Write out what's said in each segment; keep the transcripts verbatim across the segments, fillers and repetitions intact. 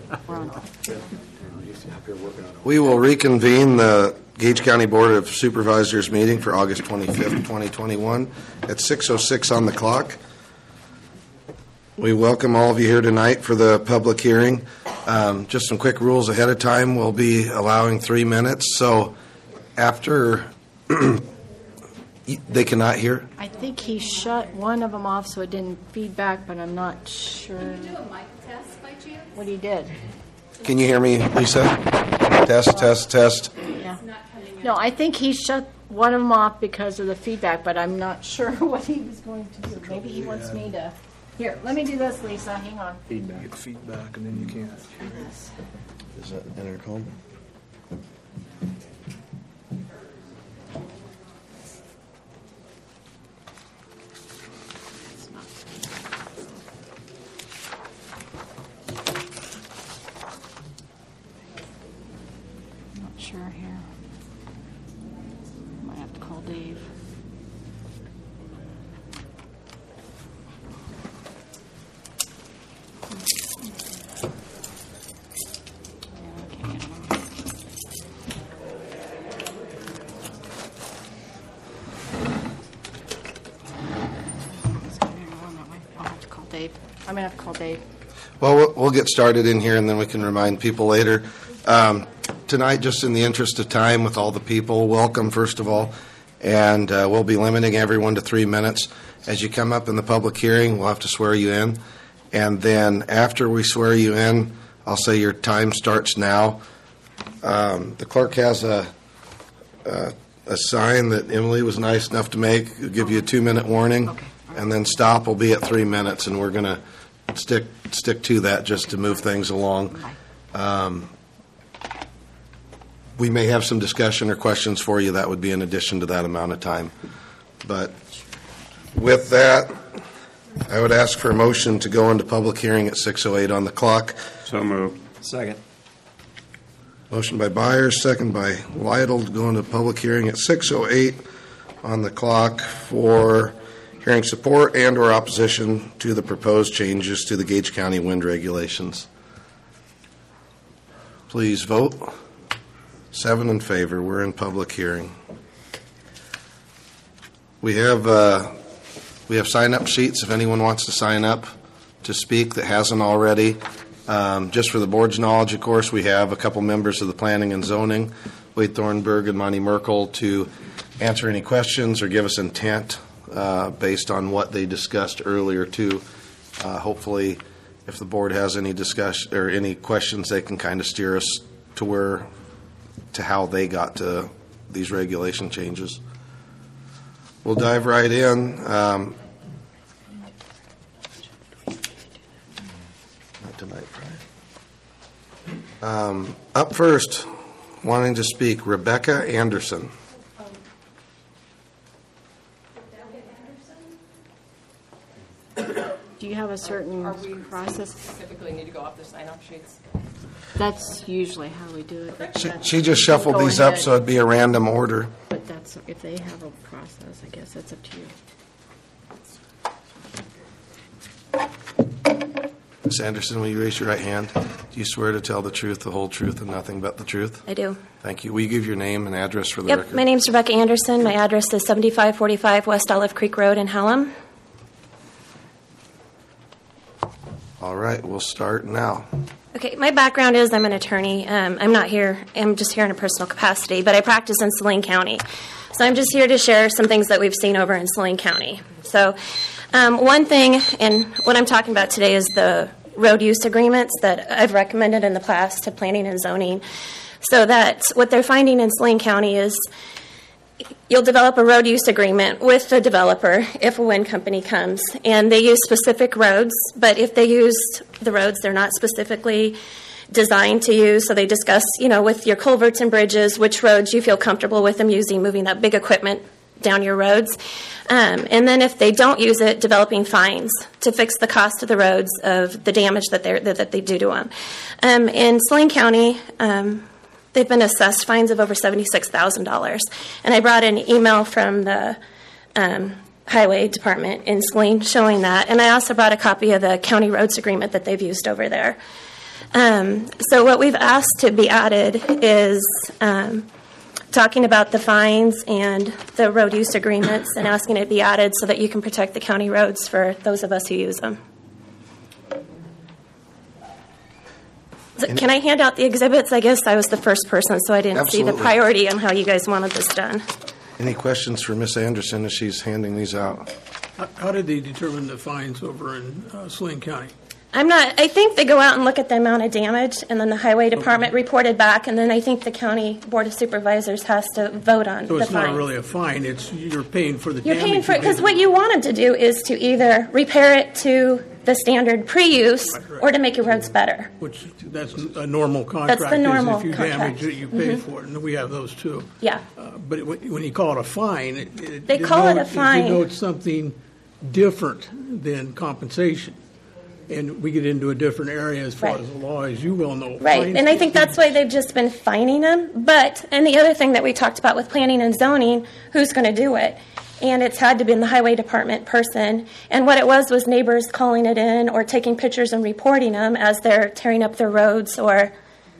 We will reconvene the Gage County Board of Supervisors meeting for August twenty-fifth, twenty twenty-one at six oh six on the clock. We welcome all of you here tonight for the public hearing. Um, just some quick rules ahead of time. We'll be allowing three minutes. So after they cannot hear. I think he shut one of them off so it didn't feedback, but I'm not sure. Can you do a mic test by chance? What he did. Can you hear me, Lisa? Test, test, test. Yeah. No, I think he shut one of them off because of the feedback, but I'm not sure what he was going to do. Maybe he wants me to. Here, let me do this, Lisa. Hang on. Feedback. Get feedback, and then you can't. Is that intercom? Not sure here. Might have to call Dave. I'm going to have to call Dave. Well, well, we'll get started in here, and then we can remind people later. Um, tonight, just in the interest of time with all the people, welcome, first of all, and uh, we'll be limiting everyone to three minutes. As you come up in the public hearing, we'll have to swear you in, and then after we swear you in, I'll say your time starts now. Um, the clerk has a, a, a sign that Emily was nice enough to make. It'll give you a two-minute warning, Okay. and then stop will be at three minutes, and we're going to stick stick to that just to move things along. Um, we may have some discussion or questions for you. That would be in addition to that amount of time. But with that, I would ask for a motion to go into public hearing at six oh eight on the clock. So moved. Second. Motion by Byers, second by Lytle to go into public hearing at six oh eight on the clock for hearing support and or opposition to the proposed changes to the Gage County wind regulations. Please vote. Seven in favor. We're in public hearing. We have uh, we have sign-up sheets if anyone wants to sign up to speak that hasn't already. Um, just for the board's knowledge, of course, we have a couple members of the Planning and Zoning, Wade Thornburg and Monty Merkel, to answer any questions or give us intent Uh, based on what they discussed earlier, too. Uh, hopefully, if the board has any discussion or any questions, they can kind of steer us to where, to how they got to these regulation changes. We'll dive right in. Um, not tonight, Brian. Um, up first, wanting to speak, Rebecca Anderson. Do you have a certain Are we process? specifically need to go off the sign-up sheets? That's usually how we do it. But She, that's- she just shuffled Go these up ahead. so it'd be a random order. But that's, if they have a process, I guess that's up to you. Miz Anderson, will you raise your right hand? Do you swear to tell the truth, the whole truth, and nothing but the truth? I do. Thank you. Will you give your name and address for the Yep, record? my name's Rebecca Anderson. My address is seventy-five forty-five West Olive Creek Road in Hallam. All right, we'll start now. Okay, my background is I'm an attorney. Um, I'm not here, I'm just here in a personal capacity, but I practice in Saline County. So I'm just here to share some things that we've seen over in Saline County. So um, one thing, and what I'm talking about today is the road use agreements that I've recommended in the past to planning and zoning. So that what they're finding in Saline County is you'll develop a road use agreement with the developer if a wind company comes, and they use specific roads, but if they use the roads they're not specifically designed to use, so they discuss, you know, with your culverts and bridges, which roads you feel comfortable with them using, moving that big equipment down your roads. Um, and then if they don't use it, developing fines to fix the cost of the roads of the damage that, they're, that, that they do to them. Um, in Saline County, um, they've been assessed fines of over seventy-six thousand dollars. And I brought an email from the um, Highway Department in Saline showing that. And I also brought a copy of the county roads agreement that they've used over there. Um, so what we've asked to be added is um, talking about the fines and the road use agreements and asking it be added so that you can protect the county roads for those of us who use them. So can I hand out the exhibits? I guess I was the first person, so I didn't see Absolutely. the priority on how you guys wanted this done. Any questions for Miss Anderson as she's handing these out? How- How did they determine the fines over in uh, Saline County? I'm not, I think they go out and look at the amount of damage, and then the highway department reported back, and then I think the county board of supervisors has to vote on So the it's not fine. really a fine, it's, you're paying for the You're damage. paying for it, you because did. what you want them to do is to either repair it to the standard pre-use, or to make your roads better. Which, that's a normal contract. That's the normal is if you contract. damage it, you pay for it, and we have those too. Yeah. Uh, But when when you call it a fine, it- it. They call it a denote- fine. It denotes something different than compensation. And we get into a different area as far Right. as the law, as you well know. Right, Fines- and I think that's why they've just been fining them. But, and the other thing that we talked about with planning and zoning, who's going to do it? And it's had to be the highway department person. And what it was was neighbors calling it in or taking pictures and reporting them as they're tearing up their roads or.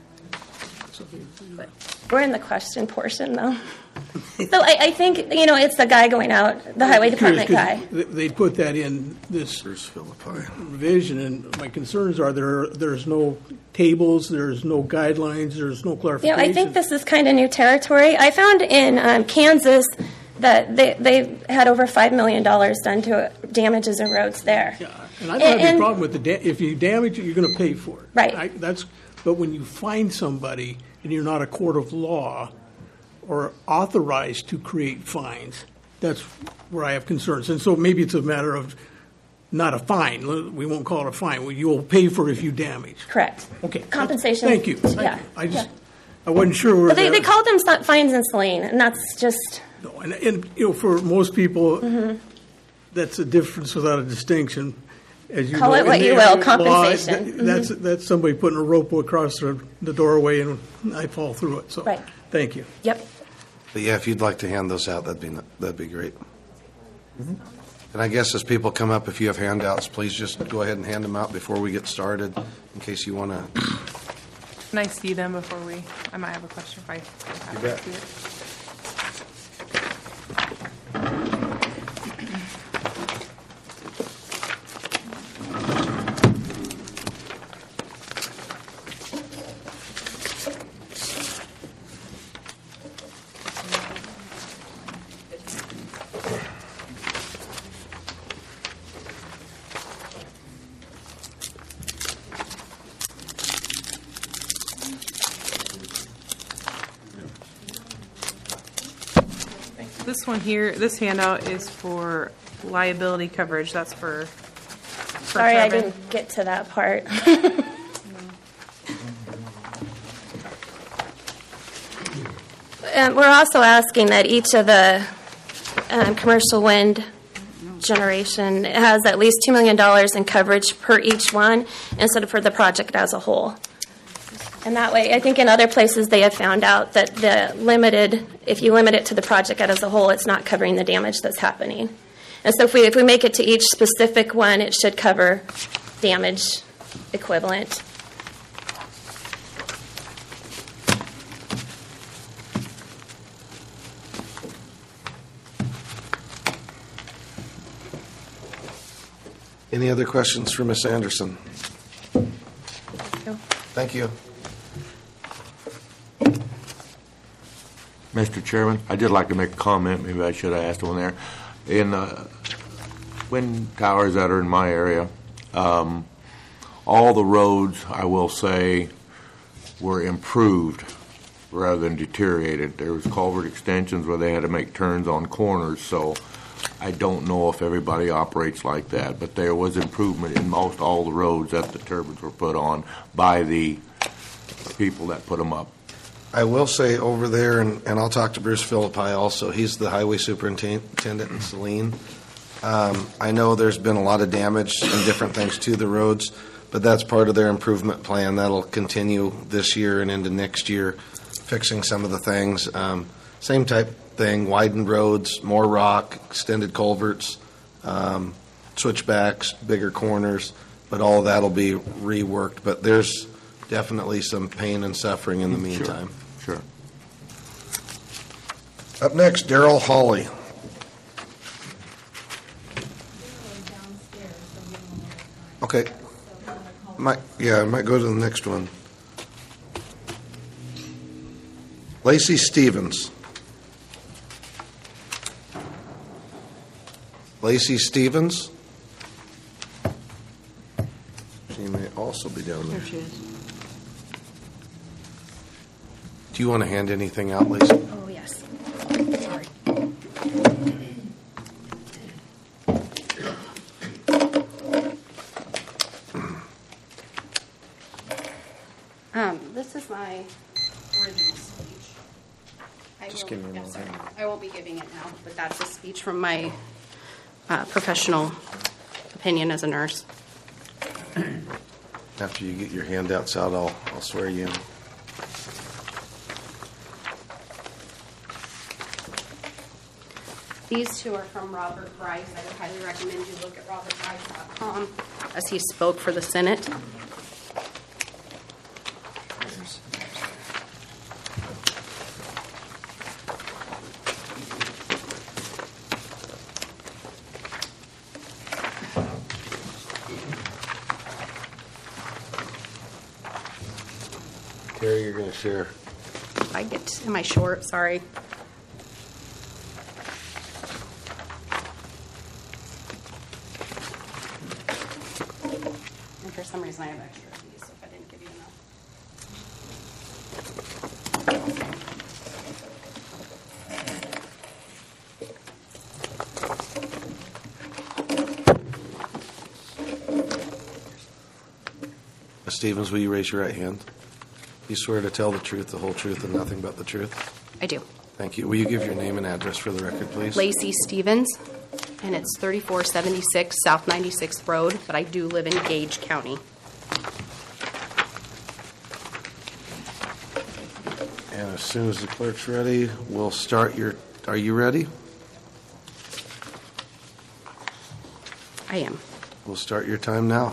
We're in the question portion, though. So I, I think, you know, it's the guy going out, the highway Curious, department guy. 'cause They they put that in this Bruce Philippi. revision, and my concerns are there, there's no tables, there's no guidelines, there's no You know, clarification. I think this is kind of new territory. I found in um, Kansas that they they had over five million dollars done to damages in roads there. Yeah, and I don't have And- any and- problem with the, da- if you damage it, you're going to pay for it. Right. I- That's, but when you find somebody and you're not a court of law or authorized to create fines, that's where I have concerns. And so maybe it's a matter of not a fine, we won't call it a fine, Well, you'll pay for it if you damage. Correct. Okay. that's- Compensation. Thank you. Thank Yeah. you. I just, yeah. I wasn't sure where But they, that- they called them st- fines in Saline, and that's just, No, And, and, you know, for most people, Mm-hmm. that's a difference without a distinction, as you Call know. it what In you the will, area of law, compensation. Mm-hmm. that- That's, that's somebody putting a rope across the, the doorway and I fall through it, so. Right. Thank you. yep. But yeah, if you'd like to hand those out, that'd be, that'd be great. And I guess as people come up, if you have handouts, please just go ahead and hand them out before we get started, in case you want to. Can I see them before we, I might have a question if I have You to bet. see it. This one here, this handout is for liability coverage. That's for. for Sorry, I Trevor. didn't get to that part. And we're also asking that each of the um, commercial wind generation has at least two million dollars in coverage per each one instead of for the project as a whole. And that way, I think in other places they have found out that the limited, if you limit it to the project as a whole, it's not covering the damage that's happening. And so if we, if we make it to each specific one, it should cover damage equivalent. Any other questions for Miss Anderson? Thank you. Mister Chairman, I did like to make a comment, maybe I should have asked one there. In uh, wind towers that are in my area, um, all the roads, I will say, were improved rather than deteriorated. There was culvert extensions where they had to make turns on corners, so I don't know if everybody operates like that, but there was improvement in most all the roads that the turbines were put on by the people that put them up. I will say over there, and, and I'll talk to Bruce Philippi also, he's the highway superintendent in Saline. Um, I know there's been a lot of damage and different things to the roads, but that's part of their improvement plan. That'll continue this year and into next year, fixing some of the things. Um, same type thing, widened roads, more rock, extended culverts, um, switchbacks, bigger corners, but all of that'll be reworked. But there's definitely some pain and suffering in the meantime. Sure. Up next, Daryl Hawley. Okay. Might, yeah, I might go to the next one. Lacey Stevens. Lacey Stevens. She may also be down there. There she is. Do you want to hand anything out, Lacey? Oh, yes. Sorry. Um, this is my original speech. I Just will- give me a yeah, moment. sorry. I won't be giving it now, but that's a speech from my uh, professional opinion as a nurse. After you get your handouts out, I'll, I'll swear you in. These two are from Robert Bryce. I would highly recommend you look at robert bryce dot com as he spoke for the Senate. Terry, you're going to share. I get, am I short? Sorry. And for some reason I have extra of these, so if I didn't give you enough. Miz Stevens, will you raise your right hand? You swear to tell the truth, the whole truth, and nothing but the truth? I do. Thank you. Will you give your name and address for the record, please? Lacey Stevens, and it's thirty-four seventy-six South ninety-sixth Road, but I do live in Gage County. And as soon as the clerk's ready, we'll start your, are you ready? I am. We'll start your time now.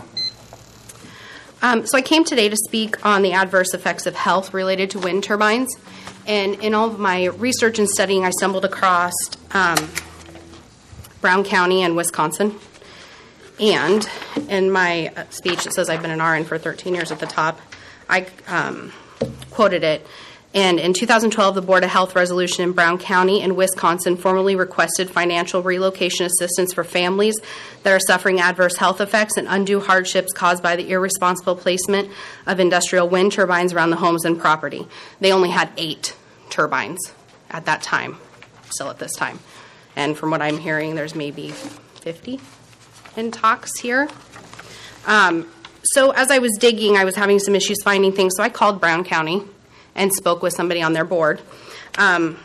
Um, so I came today to speak on the adverse effects of health related to wind turbines. And in all of my research and studying, I stumbled across um, Brown County and Wisconsin. And in my uh, speech, it says I've been an R N for thirteen years at the top. I um, quoted it. And in two thousand twelve, the Board of Health resolution in Brown County and Wisconsin formally requested financial relocation assistance for families that are suffering adverse health effects and undue hardships caused by the irresponsible placement of industrial wind turbines around the homes and property. They only had eight turbines at that time, still at this time. And from what I'm hearing, there's maybe fifty in talks here. Um, so as I was digging, I was having some issues finding things, so I called Brown County and spoke with somebody on their board. Um,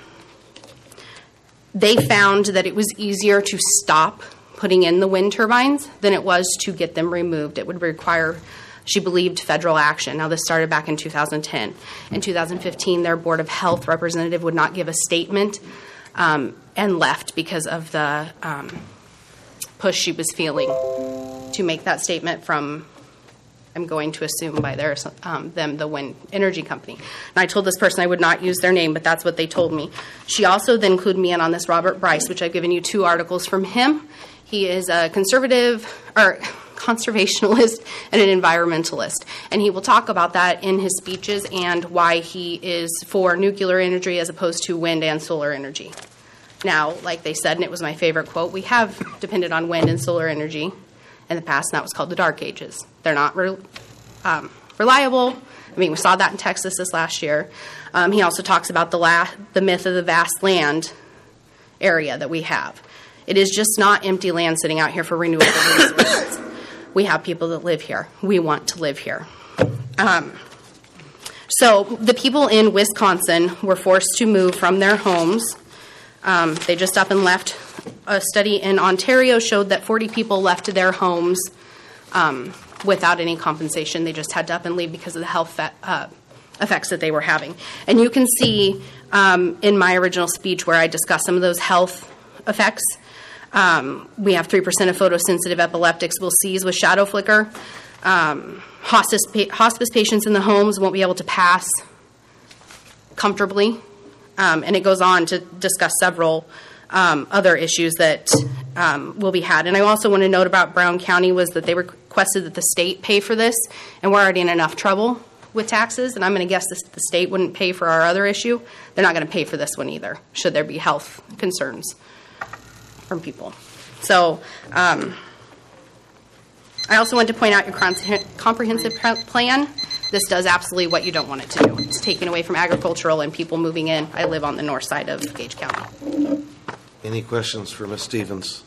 they found that it was easier to stop putting in the wind turbines than it was to get them removed. It would require, she believed, federal action. Now, this started back in two thousand ten. In two thousand fifteen, their Board of Health representative would not give a statement um, and left because of the um, push she was feeling to make that statement from, I'm going to assume by their, um, them, the wind energy company. And I told this person I would not use their name, but that's what they told me. She also then clued me in on this Robert Bryce, which I've given you two articles from him. He is a conservative, or conservationalist and an environmentalist. And he will talk about that in his speeches and why he is for nuclear energy as opposed to wind and solar energy. Now, like they said, and it was my favorite quote, we have depended on wind and solar energy in the past, and that was called the Dark Ages. They're not re- um, reliable. I mean, we saw that in Texas this last year. Um, he also talks about the, la- the myth of the vast land area that we have. It is just not empty land sitting out here for renewable resources. We have people that live here. We want to live here. Um, so the people in Wisconsin were forced to move from their homes. Um, they just up and left. A study in Ontario showed that forty people left their homes um, without any compensation. They just had to up and leave because of the health fe- uh, effects that they were having. And you can see um, in my original speech where I discussed some of those health effects. Um, we have three percent of photosensitive epileptics will seize with shadow flicker. Um, hospice, pa- hospice patients in the homes won't be able to pass comfortably. Um, and it goes on to discuss several um, other issues that um, will be had. And I also want to note about Brown County was that they requested that the state pay for this, and we're already in enough trouble with taxes, and I'm going to guess this, the state wouldn't pay for our other issue. They're not going to pay for this one either, should there be health concerns from people. So um, I also want to point out your comprehensive plan. This does absolutely what you don't want it to do. It's taking away from agricultural and people moving in. I live on the north side of Gage County. Any questions for Miz Stevens?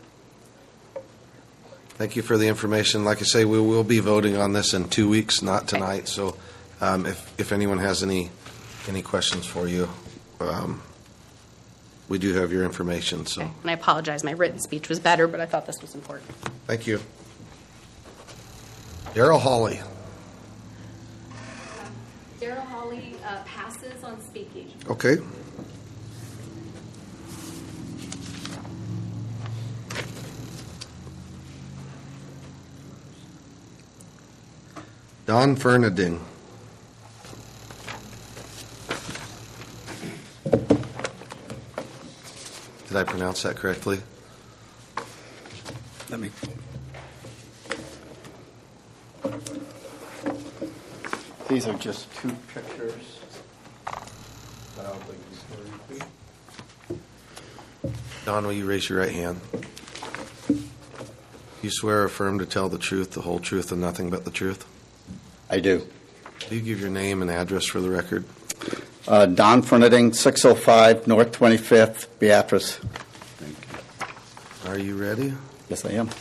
Thank you for the information. Like I say, we will be voting on this in two weeks, not tonight. So um, if, if anyone has any any questions for you, um, we do have your information. So, okay. And I apologize. My written speech was better, but I thought this was important. Thank you. Daryl Hawley. Daryl Hawley uh, passes on speaking. Okay. Don Fernanding. Did I pronounce that correctly? Let me. These are just two pictures. Don, will you raise your right hand? You swear or affirm to tell the truth, the whole truth, and nothing but the truth? I do. Do you give your name and address for the record? Uh, Don Fernanding, six oh five North twenty-fifth, Beatrice. Thank you. Are you ready? Yes, I am.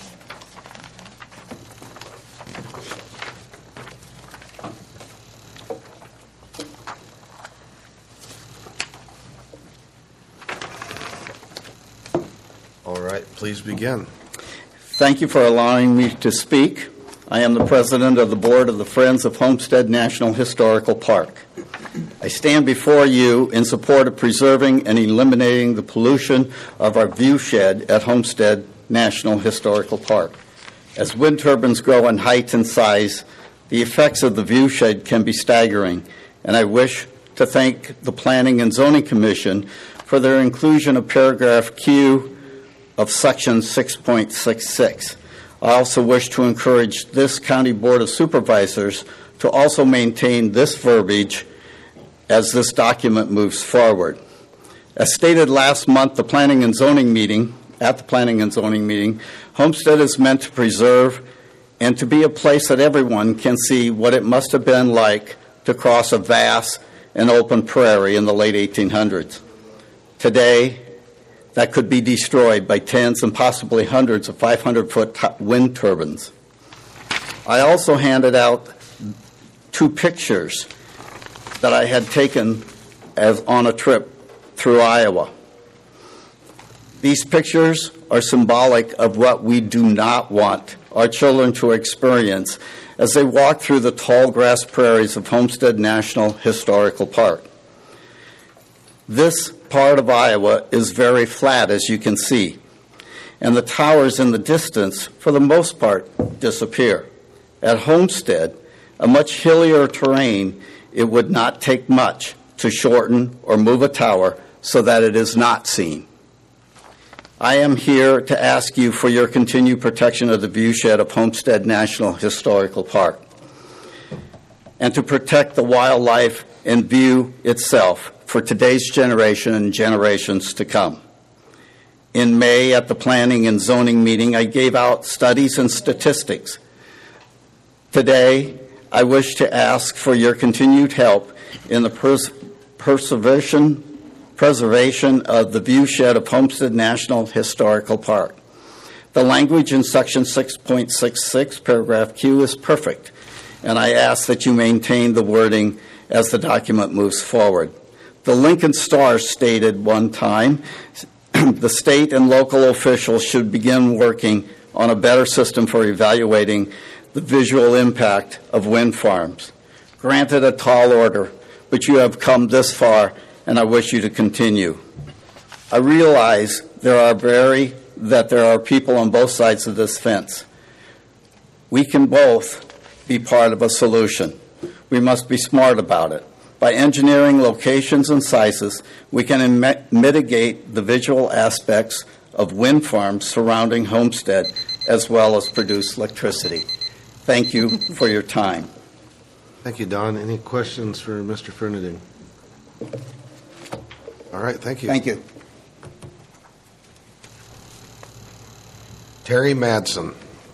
All right, please begin. Thank you for allowing me to speak. I am the president of the board of the Friends of Homestead National Historical Park. I stand before you in support of preserving and eliminating the pollution of our view shed at Homestead National Historical Park. As wind turbines grow in height and size, the effects of the view shed can be staggering, and I wish to thank the Planning and Zoning Commission for their inclusion of paragraph Q of section six point six six. I also wish to encourage this County Board of Supervisors to also maintain this verbiage as this document moves forward. As stated last month, the Planning and Zoning meeting, at the Planning and Zoning meeting, Homestead is meant to preserve and to be a place that everyone can see what it must have been like to cross a vast and open prairie in the late eighteen hundreds. Today, that could be destroyed by tens and possibly hundreds of five hundred foot wind turbines. I also handed out two pictures that I had taken as on a trip through Iowa. These pictures are symbolic of what we do not want our children to experience as they walk through the tall grass prairies of Homestead National Historical Park. This part of Iowa is very flat, as you can see, and the towers in the distance, for the most part, disappear. At Homestead, a much hillier terrain, it would not take much to shorten or move a tower so that it is not seen. I am here to ask you for your continued protection of the viewshed of Homestead National Historical Park and to protect the wildlife and view itself for today's generation and generations to come. In May, at the Planning and Zoning meeting, I gave out studies and statistics. Today, I wish to ask for your continued help in the pers- preservation, preservation of the viewshed of Homestead National Historical Park. The language in section six point six six, paragraph Q, is perfect, and I ask that you maintain the wording as the document moves forward. The Lincoln Star stated one time, the state and local officials should begin working on a better system for evaluating the visual impact of wind farms. Granted, a tall order, but you have come this far, and I wish you to continue. I realize there are very that there are people on both sides of this fence. We can both be part of a solution. We must be smart about it. By engineering locations and sizes, we can im- mitigate the visual aspects of wind farms surrounding Homestead, as well as produce electricity. Thank you for your time. Thank you, Don. Any questions for Mister Fernending? All right, thank you. Thank you. Terry Madsen.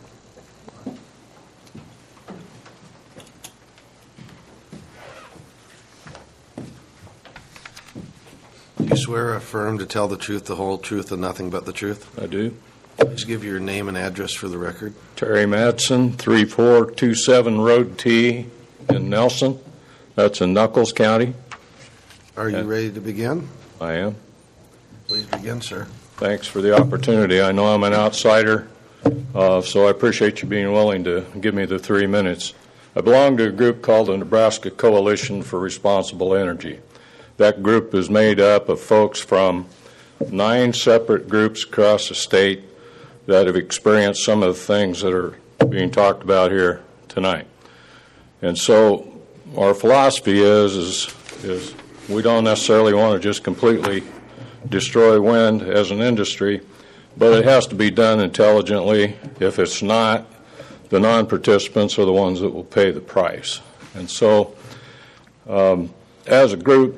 Do you swear or affirm to tell the truth, the whole truth, and nothing but the truth? I do. Please give your name and address for the record. Terry Madsen, three four two seven Road T in Nelson. That's in Nuckolls County. Are you Yeah. ready to begin? I am. Please begin, sir. Thanks for the opportunity. I know I'm an outsider, uh, so I appreciate you being willing to give me the three minutes. I belong to a group called the Nebraska Coalition for Responsible Energy. That group is made up of folks from nine separate groups across the state that have experienced some of the things that are being talked about here tonight. And so our philosophy is, is, is we don't necessarily want to just completely destroy wind as an industry, but it has to be done intelligently. If it's not, the non-participants are the ones that will pay the price. And so um, as a group,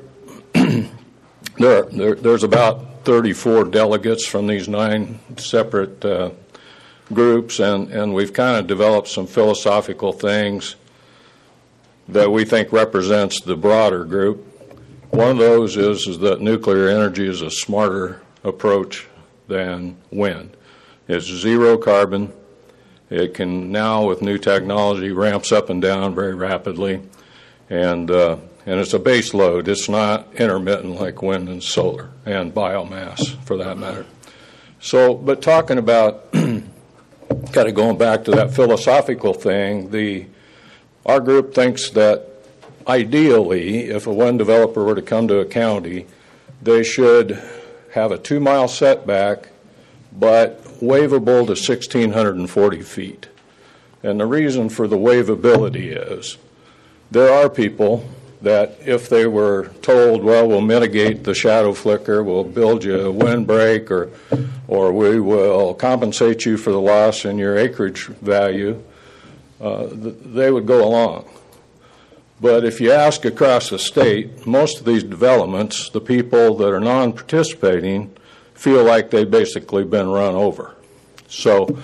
there, there, there's about thirty-four delegates from these nine separate uh, groups, and, and we've kind of developed some philosophical things that we think represents the broader group. One of those is, is that nuclear energy is a smarter approach than wind. It's zero carbon. It can now, with new technology, ramps up and down very rapidly, and uh, and it's a base load. It's not intermittent like wind and solar and biomass, for that matter. So, but talking about kind of going back to that philosophical thing, the our group thinks that ideally, if a wind developer were to come to a county, they should have a two-mile setback, but waivable to sixteen forty feet. And the reason for the waivability is there are people that if they were told, well, we'll mitigate the shadow flicker, we'll build you a windbreak, or, or we will compensate you for the loss in your acreage value, uh, they would go along. But if you ask across the state, most of these developments, the people that are non-participating feel like they've basically been run over. So,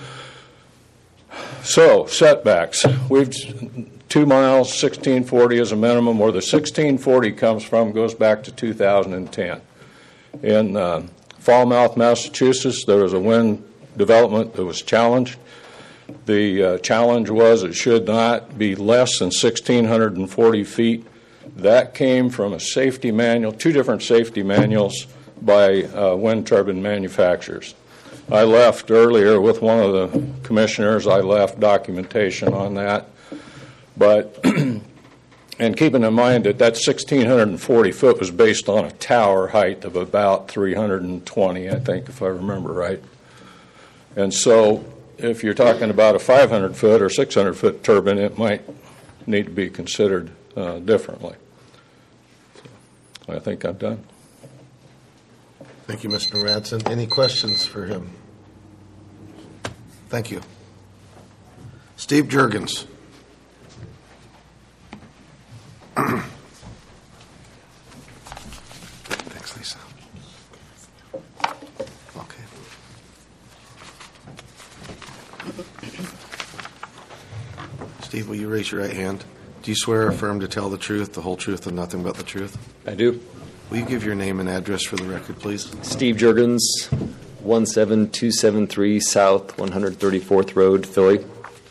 so setbacks. We've two miles, sixteen forty is a minimum. Where the sixteen forty comes from goes back to two thousand ten. In uh, Falmouth, Massachusetts, there was a wind development that was challenged. The uh, challenge was it should not be less than sixteen forty feet. That came from a safety manual, two different safety manuals by uh, wind turbine manufacturers. I left earlier with one of the commissioners. I left documentation on that. But, and keeping in mind that that sixteen forty foot was based on a tower height of about three hundred twenty, I think, if I remember right. And so if you're talking about a five hundred foot or six hundred foot turbine, it might need to be considered uh, differently. So I think I'm done. Thank you, Mister Madsen. Any questions for him? Thank you. Steve Jurgens. Thanks, Lisa. Okay. Steve, will you raise your right hand? Do you swear or affirm to tell the truth, the whole truth, and nothing but the truth? I do. Will you give your name and address for the record, please? Steve Jurgens, one seven two seven three South one hundred thirty-fourth Road, Philly.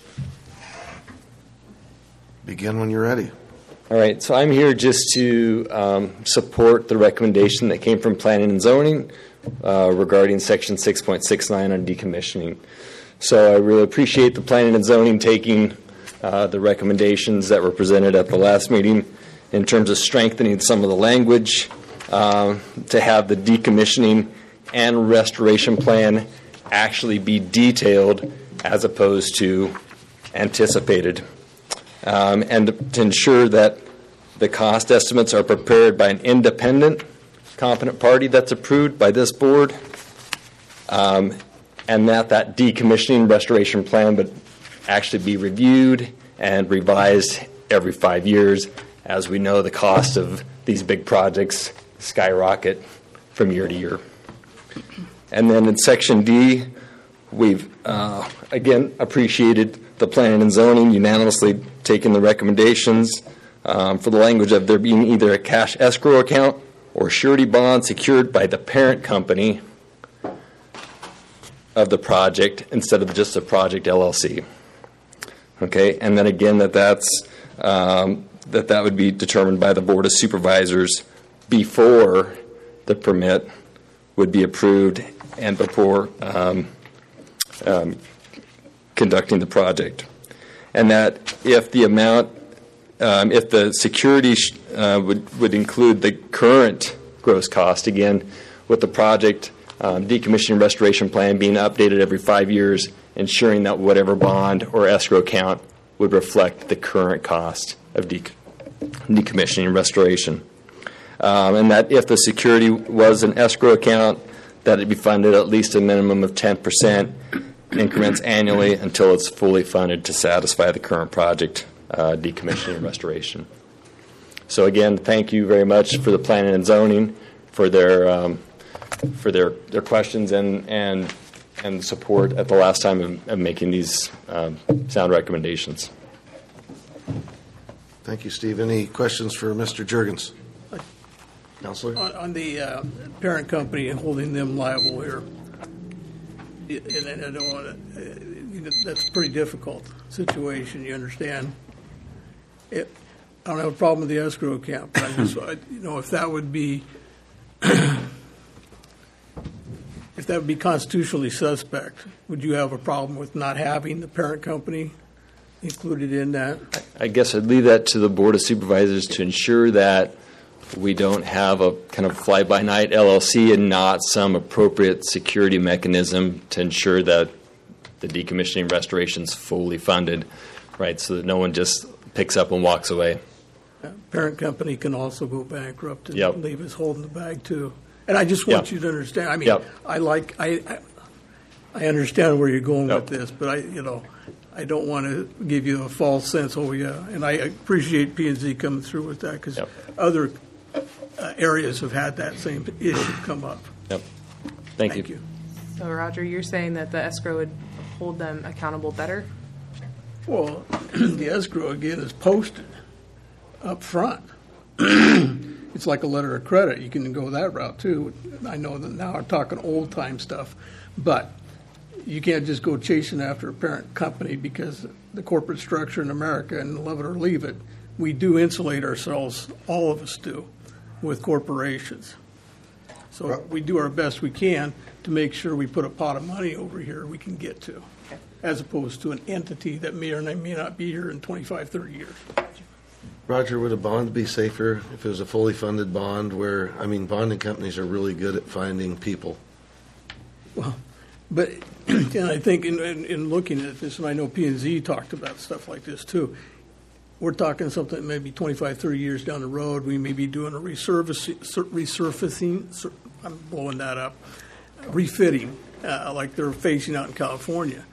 Begin when you're ready. All right, so I'm here just to um, support the recommendation that came from Planning and Zoning uh, regarding Section six point six nine on decommissioning. So I really appreciate the Planning and Zoning taking uh, the recommendations that were presented at the last meeting in terms of strengthening some of the language uh, to have the decommissioning and restoration plan actually be detailed as opposed to anticipated, um, and to ensure that the cost estimates are prepared by an independent, competent party that's approved by this board, um, and that that decommissioning restoration plan would actually be reviewed and revised every five years. As we know, the cost of these big projects skyrocket from year to year. And then in Section D, we've, uh, again, appreciated the planning and zoning unanimously taking the recommendations um, for the language of there being either a cash escrow account or surety bond secured by the parent company of the project instead of just a project L L C. Okay, and then again that that's um, that that would be determined by the Board of Supervisors before the permit would be approved and before um, um, conducting the project. And that if the amount, um, if the security sh- uh, would, would include the current gross cost, again, with the project um, decommissioning restoration plan being updated every five years, ensuring that whatever bond or escrow account would reflect the current cost of de- decommissioning restoration. Um, and that if the security was an escrow account, that it be funded at least a minimum of ten percent increments annually until it's fully funded to satisfy the current project uh, decommissioning and restoration. So again, thank you very much for the planning and zoning for their um, for their their questions and and and support at the last time of, of making these um, sound recommendations. Thank you, Steve. Any questions for Mister Juergens? Counselor? On, on the uh, parent company and holding them liable here, and, and I don't want to, uh, you know, that's a pretty difficult situation, you understand? It, I don't have a problem with the escrow account, but I just, I, you know, if that would be, if that would be constitutionally suspect, would you have a problem with not having the parent company included in that? I guess I'd leave that to the Board of Supervisors to ensure that we don't have a kind of fly-by-night L L C and not some appropriate security mechanism to ensure that the decommissioning restoration is fully funded, right, so that no one just picks up and walks away. Parent company can also go bankrupt and Yep. leave us holding the bag too. And I just want Yep. you to understand. I mean, Yep. I like I, I I understand where you're going Yep. with this, but I you know I don't want to give you a false sense. Oh yeah, and I appreciate P and Z coming through with that because Yep. other uh, areas have had that same issue come up. Yep. Thank, Thank you. So Roger, you're saying that the escrow would hold them accountable better? Well, the escrow again is posted up front. It's like a letter of credit. You can go that route too. I know that now I'm talking old time stuff, but you can't just go chasing after a parent company because the corporate structure in America, and love it or leave it, we do insulate ourselves, all of us do, with corporations. So we do our best we can to make sure we put a pot of money over here we can get to, as opposed to an entity that may or may not be here in twenty-five, thirty years. Roger, would a bond be safer if it was a fully funded bond where, I mean, bonding companies are really good at finding people. Well, but and I think in, in, in looking at this, and I know P and Z talked about stuff like this too, we're talking something maybe twenty-five, thirty years down the road, we may be doing a resurfacing, resurfacing I'm blowing that up, refitting, uh, like they're facing out in California.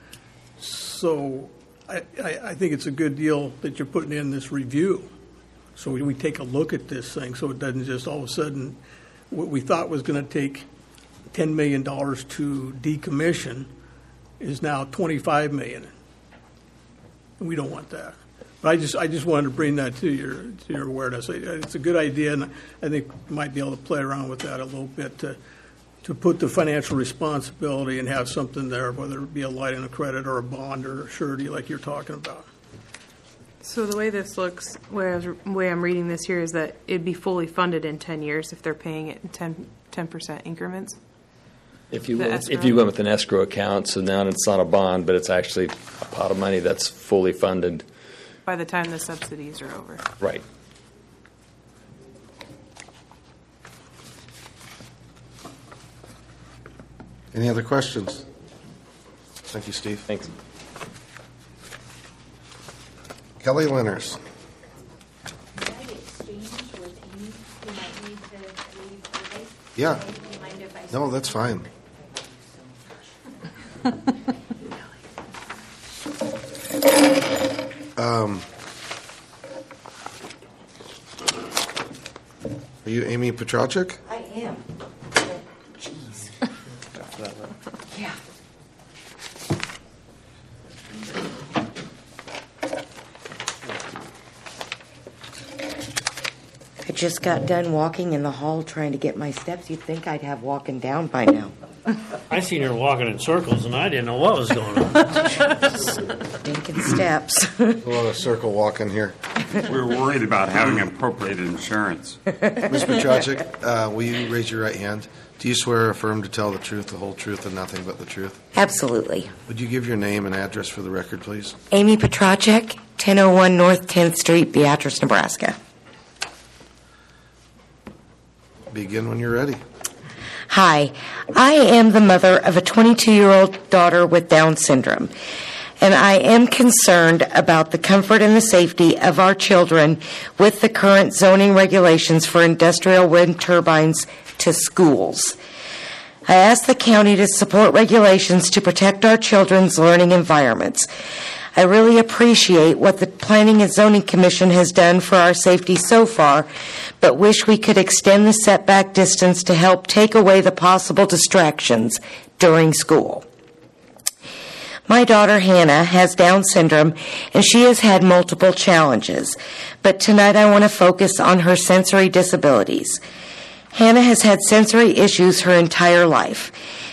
So I, I, I think it's a good deal that you're putting in this review. So we, we take a look at this thing so it doesn't just all of a sudden, what we thought was going to take ten million dollars to decommission is now twenty-five million dollars. And we don't want that. But I just I just wanted to bring that to your to your awareness. It's a good idea, and I think you might be able to play around with that a little bit to to put the financial responsibility and have something there, whether it be a line of credit or a bond or a surety like you're talking about. So the way this looks, the way I'm reading this here, is that it'd be fully funded in ten years if they're paying it in ten percent increments? If you The went, escrow? if you went with an escrow account, so now it's not a bond, but it's actually a pot of money that's fully funded. By the time the subsidies are over. Right. Any other questions? Thank you, Steve. Thanks. Kelly Lenners. Can I exchange with Amy, who might need to leave early? Yeah. Do you mind if I? No, that's fine. um, are you Amy Petracek? I am. Jeez. Yeah. I just got done walking in the hall trying to get my steps. You'd think I'd have walking down by now. I seen her walking in circles, and I didn't know what was going on. Stinking steps. A lot of circle walking here. We're worried about having appropriate insurance. Miz Petracek, uh, will you raise your right hand? Do you swear or affirm to tell the truth, the whole truth, and nothing but the truth? Absolutely. Would you give your name and address for the record, please? Amy Petracek, ten oh one North tenth Street, Beatrice, Nebraska. Begin when you're ready. Hi, I am the mother of a twenty-two-year-old daughter with Down syndrome, and I am concerned about the comfort and the safety of our children with the current zoning regulations for industrial wind turbines to schools. I ask the county to support regulations to protect our children's learning environments. I really appreciate what the Planning and Zoning Commission has done for our safety so far, but wish we could extend the setback distance to help take away the possible distractions during school. My daughter Hannah has Down syndrome, and she has had multiple challenges, but tonight I want to focus on her sensory disabilities. Hannah has had sensory issues her entire life.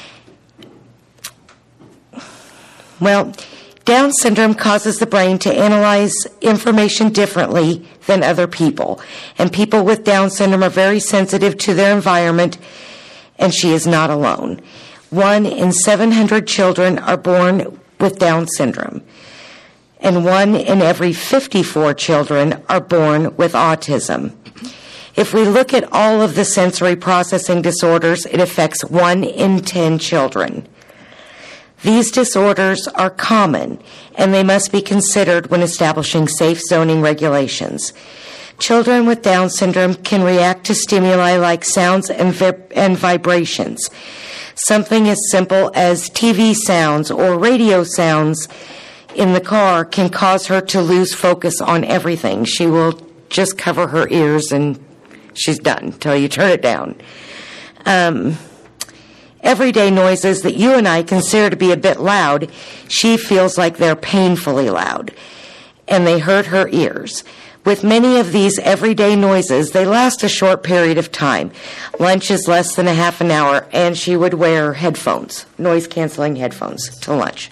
Well, Down syndrome causes the brain to analyze information differently than other people, and people with Down syndrome are very sensitive to their environment, and she is not alone. One in seven hundred children are born with Down syndrome, and one in every fifty-four children are born with autism. If we look at all of the sensory processing disorders, it affects one in ten children. These disorders are common, and they must be considered when establishing safe zoning regulations. Children with Down syndrome can react to stimuli like sounds and, vib- and vibrations. Something as simple as T V sounds or radio sounds in the car can cause her to lose focus on everything. She will just cover her ears and she's done till you turn it down. Um... Everyday noises that you and I consider to be a bit loud, she feels like they're painfully loud, and they hurt her ears. With many of these everyday noises, they last a short period of time. Lunch is less than a half an hour, and she would wear headphones, noise-canceling headphones, to lunch.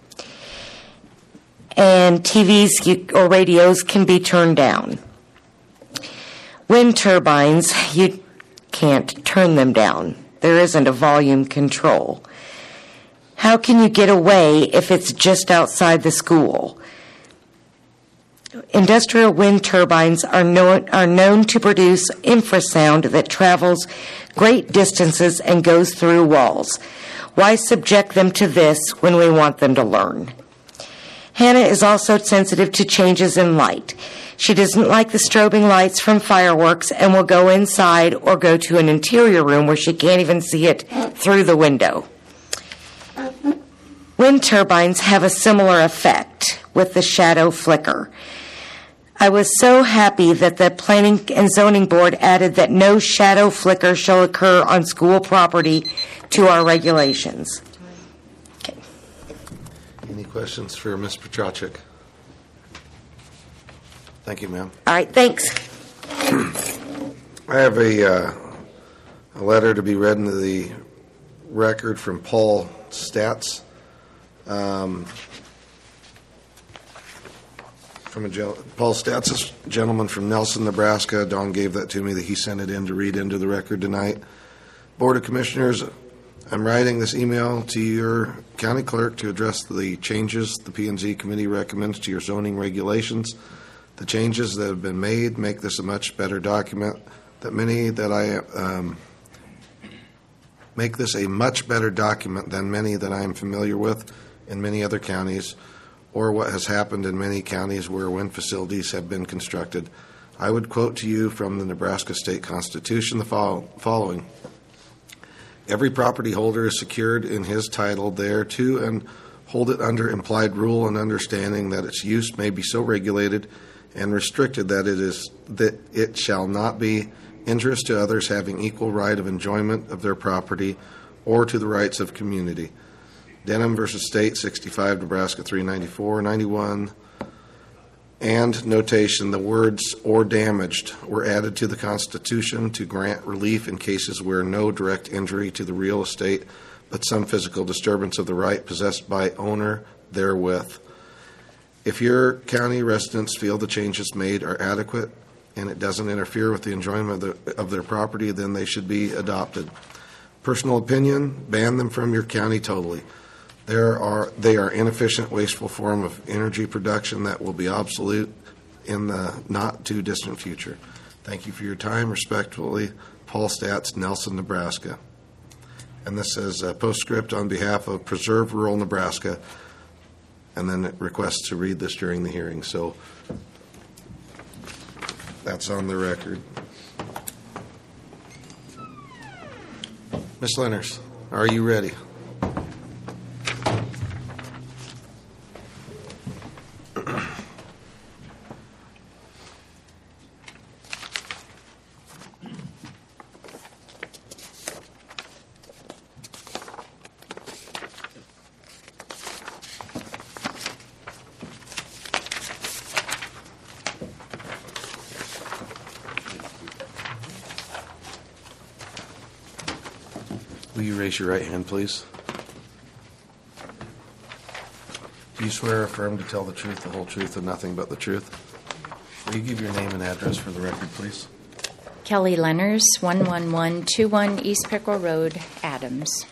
And T Vs or radios can be turned down. Wind turbines, you can't turn them down. There isn't a volume control. How can you get away if it's just outside the school? Industrial wind turbines are known, are known to produce infrasound that travels great distances and goes through walls. Why subject them to this when we want them to learn? Hannah is also sensitive to changes in light. She doesn't like the strobing lights from fireworks and will go inside or go to an interior room where she can't even see it through the window. Wind turbines have a similar effect with the shadow flicker. I was so happy that the Planning and Zoning Board added that no shadow flicker shall occur on school property to our regulations. Okay. Any questions for Miz Petracek? Thank you, ma'am. All right, thanks. I have a, uh, a letter to be read into the record from Paul Statz. Um, from a gen- Paul Statz is a gentleman from Nelson, Nebraska. Don gave that to me that he sent it in to read into the record tonight. Board of Commissioners, I'm writing this email to your county clerk to address the changes the P and Z committee recommends to your zoning regulations. The changes that have been made make this a much better document. That many that I um, make this a much better document than many that I am familiar with in many other counties. or what has happened in many counties where wind facilities have been constructed. I would quote to you from the Nebraska State Constitution the fol- following. Every property holder is secured in his title thereto and hold it under implied rule and understanding that its use may be so regulated and restricted that it is that it shall not be injurious to others having equal right of enjoyment of their property or to the rights of community. Denham versus State, sixty-five, Nebraska three ninety-four, ninety-one. And notation, the words "or damaged" were added to the Constitution to grant relief in cases where no direct injury to the real estate, but some physical disturbance of the right possessed by owner therewith. If your county residents feel the changes made are adequate and it doesn't interfere with the enjoyment of, the, of their property, then they should be adopted. Personal opinion, ban them from your county totally. There are, they are inefficient, wasteful form of energy production that will be obsolete in the not too distant future. Thank you for your time. Respectfully, Paul Statz, Nelson, Nebraska. And this says a postscript on behalf of Preserve Rural Nebraska, and then it requests to read this during the hearing. So that's on the record. Miz Lenners, are you ready? Will you raise your right hand, please? Do you swear or affirm to tell the truth, the whole truth, and nothing but the truth? Will you give your name and address for the record, please? Kelly Lenners, one one one two one East Pickerel Road, Adams.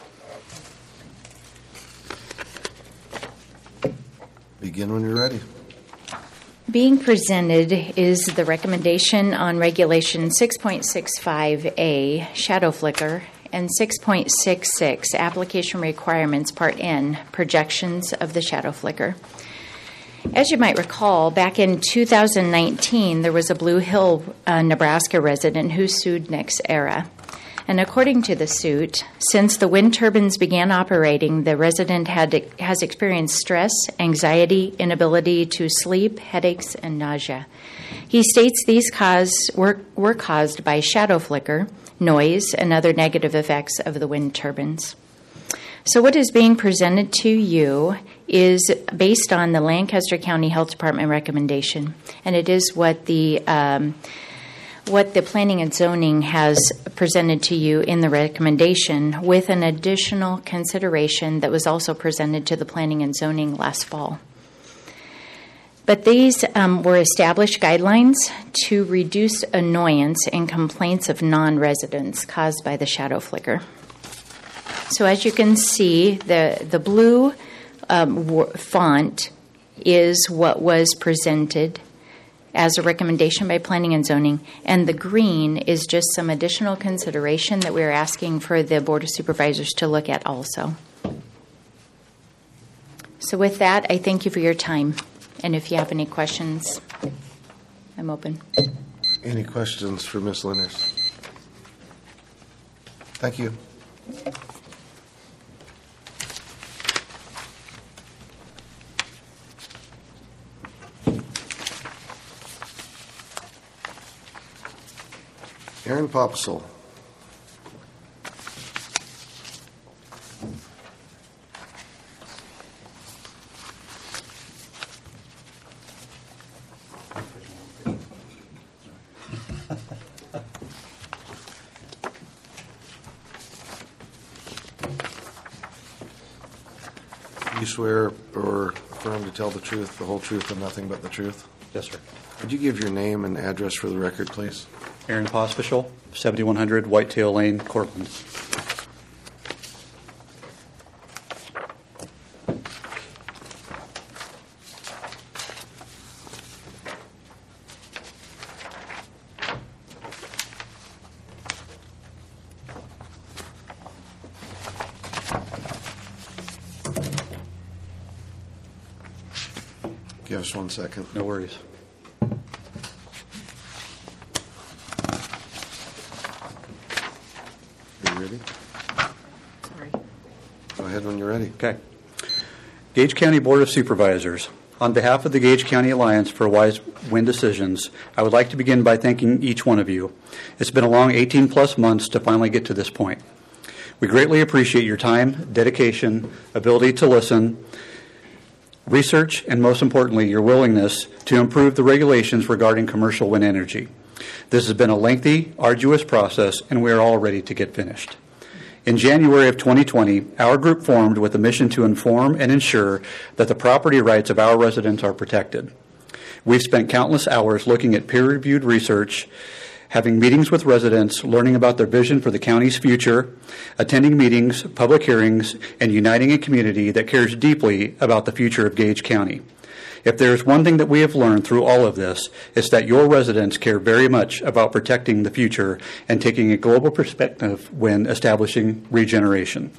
Begin when you're ready. Being presented is the recommendation on Regulation six point six five A, Shadow Flicker, and six point six six, Application Requirements, Part N, Projections of the Shadow Flicker. As you might recall, back in two thousand nineteen, there was a Blue Hill, uh, Nebraska resident who sued NextEra. And according to the suit, since the wind turbines began operating, the resident had has experienced stress, anxiety, inability to sleep, headaches, and nausea. He states these cause, were, were caused by shadow flicker, noise, and other negative effects of the wind turbines. So what is being presented to you is based on the Lancaster County Health Department recommendation, and it is what the um, what the Planning and Zoning has presented to you in the recommendation, with an additional consideration that was also presented to the Planning and Zoning last fall. But these um, were established guidelines to reduce annoyance and complaints of non-residents caused by the shadow flicker. So as you can see, the, the blue um, font is what was presented as a recommendation by Planning and Zoning, and the green is just some additional consideration that we're asking for the Board of Supervisors to look at also. So with that, I thank you for your time, and if you have any questions, I'm open. Any questions for Miz Lenners? Thank you. Aaron Popsel. You swear or affirm to tell the truth, the whole truth, and nothing but the truth? Yes, sir. Would you give your name and address for the record, please? Aaron Pospischal, seventy-one hundred Whitetail Lane, Cortland. Just one second. No worries. Are you ready? Sorry. Go ahead when you're ready. Okay. Gage County Board of Supervisors, on behalf of the Gage County Alliance for Wise Wind Decisions, I would like to begin by thanking each one of you. It's been a long eighteen-plus months to finally get to this point. We greatly appreciate your time, dedication, ability to listen, research, and most importantly, your willingness to improve the regulations regarding commercial wind energy. This has been a lengthy, arduous process, and we are all ready to get finished. In January of twenty twenty, our group formed with a mission to inform and ensure that the property rights of our residents are protected. We've spent countless hours looking at peer-reviewed research, having meetings with residents, learning about their vision for the county's future, attending meetings, public hearings, and uniting a community that cares deeply about the future of Gage County. If there is one thing that we have learned through all of this, it's that your residents care very much about protecting the future and taking a global perspective when establishing regeneration.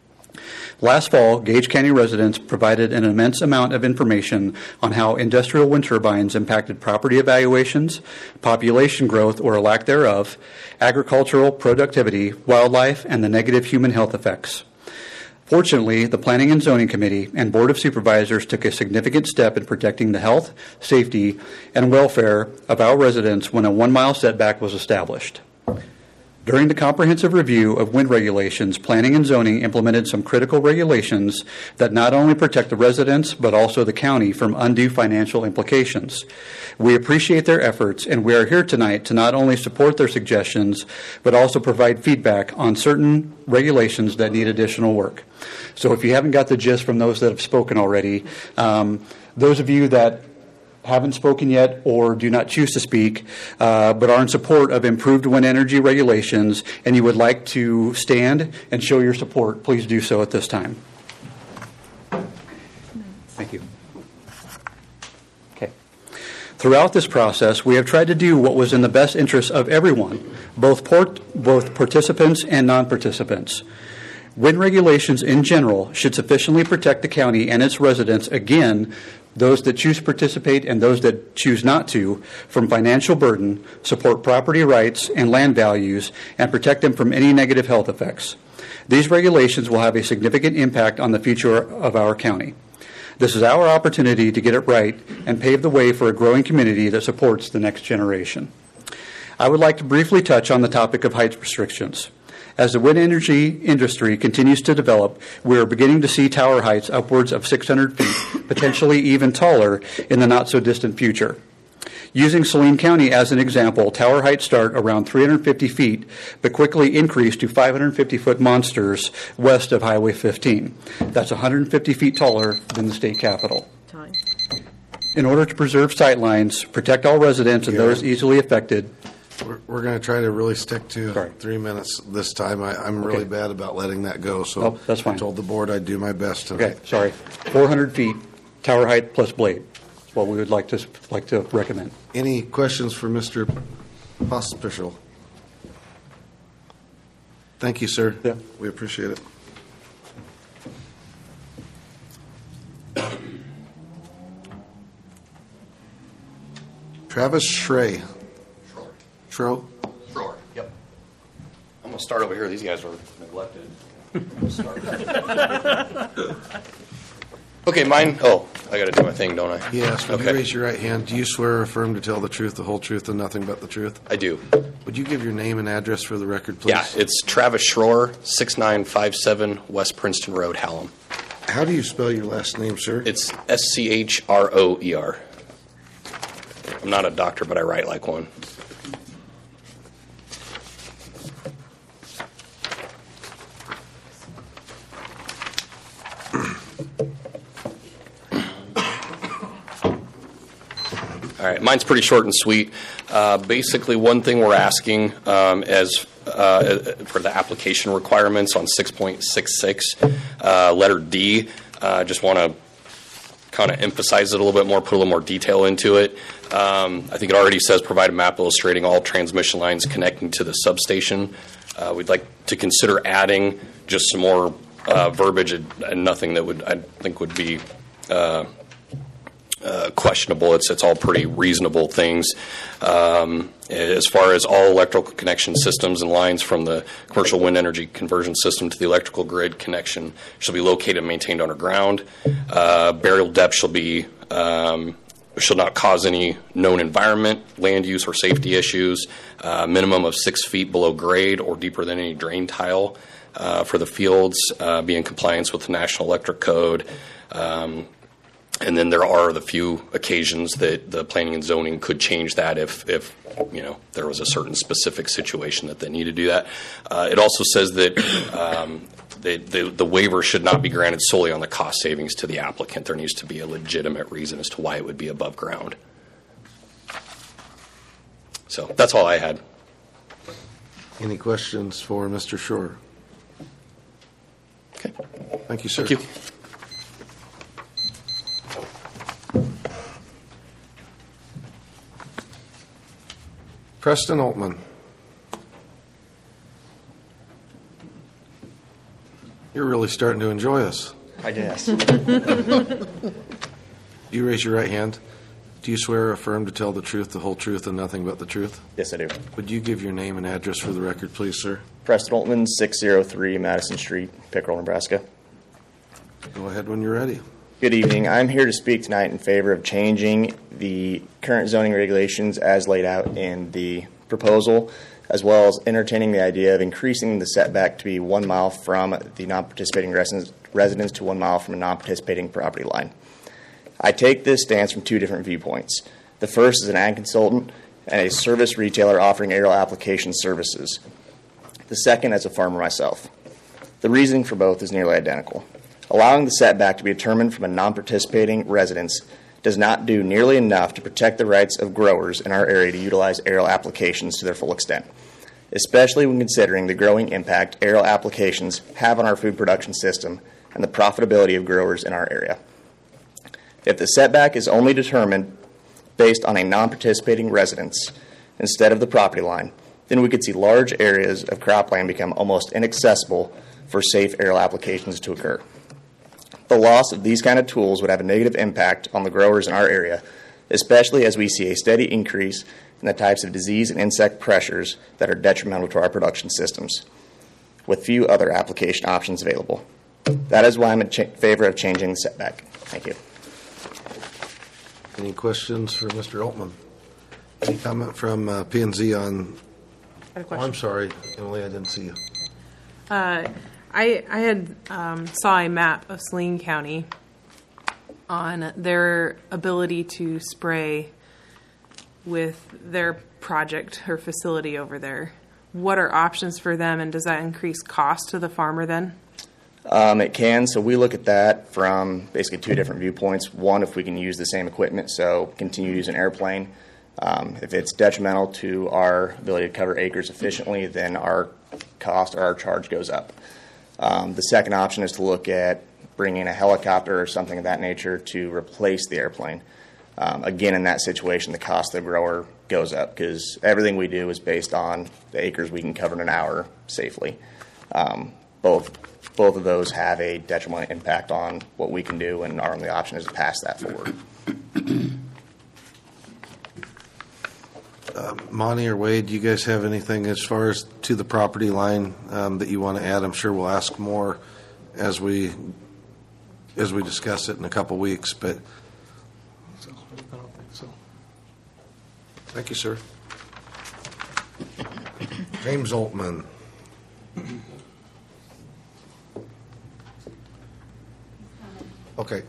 Last fall, Gage County residents provided an immense amount of information on how industrial wind turbines impacted property evaluations, population growth or a lack thereof, agricultural productivity, wildlife, and the negative human health effects. Fortunately, the Planning and Zoning Committee and Board of Supervisors took a significant step in protecting the health, safety, and welfare of our residents when a one-mile setback was established. During the comprehensive review of wind regulations, Planning and Zoning implemented some critical regulations that not only protect the residents, but also the county from undue financial implications. We appreciate their efforts, and we are here tonight to not only support their suggestions, but also provide feedback on certain regulations that need additional work. So if you haven't got the gist from those that have spoken already, um, those of you that haven't spoken yet or do not choose to speak, uh, but are in support of improved wind energy regulations, and you would like to stand and show your support, please do so at this time. Thank you. Okay. Throughout this process, we have tried to do what was in the best interest of everyone, both, port, both participants and non-participants. Wind regulations in general should sufficiently protect the county and its residents, again, those that choose to participate and those that choose not to, from financial burden, support property rights and land values, and protect them from any negative health effects. These regulations will have a significant impact on the future of our county. This is our opportunity to get it right and pave the way for a growing community that supports the next generation. I would like to briefly touch on the topic of height restrictions. As the wind energy industry continues to develop, we are beginning to see tower heights upwards of six hundred feet, potentially even taller in the not-so-distant future. Using Saline County as an example, tower heights start around three hundred fifty feet, but quickly increase to five hundred fifty foot monsters west of Highway fifteen. That's one hundred fifty feet taller than the state capitol. Time. In order to preserve sightlines, protect all residents and those easily affected, We're, we're going to try to really stick to Sorry. three minutes this time. I, I'm really Okay. bad about letting that go, so Oh, that's fine. I told the board I'd do my best tonight. okay, sorry, four hundred feet, tower height plus blade. That's what we would like to like to recommend. Any questions for Mister Pospisil? Thank you, sir. Yeah. We appreciate it. Travis Schrey. Schro? Sure, yep. I'm going to start over here. These guys were neglected. Okay, mine. Oh, I got to do my thing, don't I? Yes. Would Okay. you raise your right hand? Do you swear or affirm to tell the truth, the whole truth, and nothing but the truth? I do. Would you give your name and address for the record, please? Yeah, it's Travis Schroer, six nine five seven West Princeton Road, Hallam. How do you spell your last name, sir? It's S C H R O E R. I'm not a doctor, but I write like one. All right, mine's pretty short and sweet. Uh, basically, one thing we're asking um, as uh, for the application requirements on six point six six, uh, letter D, I uh, just want to kind of emphasize it a little bit more, put a little more detail into it. Um, I think it already says provide a map illustrating all transmission lines connecting to the substation. Uh, we'd like to consider adding just some more uh, verbiage and, and nothing that would I think would be uh, uh, questionable. It's it's all pretty reasonable things. Um, as far as all electrical connection systems and lines from the commercial wind energy conversion system to the electrical grid connection shall be located and maintained underground. Uh, burial depth shall be um, shall not cause any known environment, land use, or safety issues. Uh, minimum of six feet below grade or deeper than any drain tile uh, for the fields. Uh, be in compliance with the National Electric Code. Um, And then there are the few occasions that the planning and zoning could change that if, if you know, there was a certain specific situation that they need to do that. Uh, it also says that um, the, the, the waiver should not be granted solely on the cost savings to the applicant. There needs to be a legitimate reason as to why it would be above ground. So that's all I had. Any questions for Mister Shore? Okay. Thank you, sir. Thank you. Preston Altman. You're really starting to enjoy us. I guess. You raise your right hand. Do you swear or affirm to tell the truth, the whole truth, and nothing but the truth? Yes, I do. Would you give your name and address for the record, please, sir? Preston Altman, six oh three Madison Street, Pickerel, Nebraska. Go ahead when you're ready. Good evening. I'm here to speak tonight in favor of changing the current zoning regulations as laid out in the proposal, as well as entertaining the idea of increasing the setback to be one mile from the non-participating residence, residence to one mile from a non-participating property line. I take this stance from two different viewpoints. The first is an ag consultant and a service retailer offering aerial application services. The second as a farmer myself. The reasoning for both is nearly identical. Allowing the setback to be determined from a non-participating residence does not do nearly enough to protect the rights of growers in our area to utilize aerial applications to their full extent, especially when considering the growing impact aerial applications have on our food production system and the profitability of growers in our area. If the setback is only determined based on a non-participating residence instead of the property line, then we could see large areas of cropland become almost inaccessible for safe aerial applications to occur. The loss of these kind of tools would have a negative impact on the growers in our area, especially as we see a steady increase in the types of disease and insect pressures that are detrimental to our production systems, with few other application options available. That is why I'm in cha- favor of changing the setback. Thank you. Any questions for Mister Altman? Any comment from uh, P and Z on? I had a Oh, question. I'm sorry, Emily, I didn't see you. Uh, I I had um, saw a map of Saline County on their ability to spray with their project or facility over there. What are options for them, and does that increase cost to the farmer then? Um, it can. So we look at that from basically two different viewpoints. One, if we can use the same equipment, so continue to use an airplane. Um, if it's detrimental to our ability to cover acres efficiently, then our cost or our charge goes up. Um, the second option is to look at bringing a helicopter or something of that nature to replace the airplane. Um, again, in that situation, the cost of the grower goes up because everything we do is based on the acres we can cover in an hour safely. Um, both both of those have a detrimental impact on what we can do, and our only option is to pass that forward. Uh, Monty or Wade, do you guys have anything as far as to the property line um, that you want to add? I'm sure we'll ask more as we as we discuss it in a couple weeks, but I don't think so. thank you, sir. James Altman. Okay.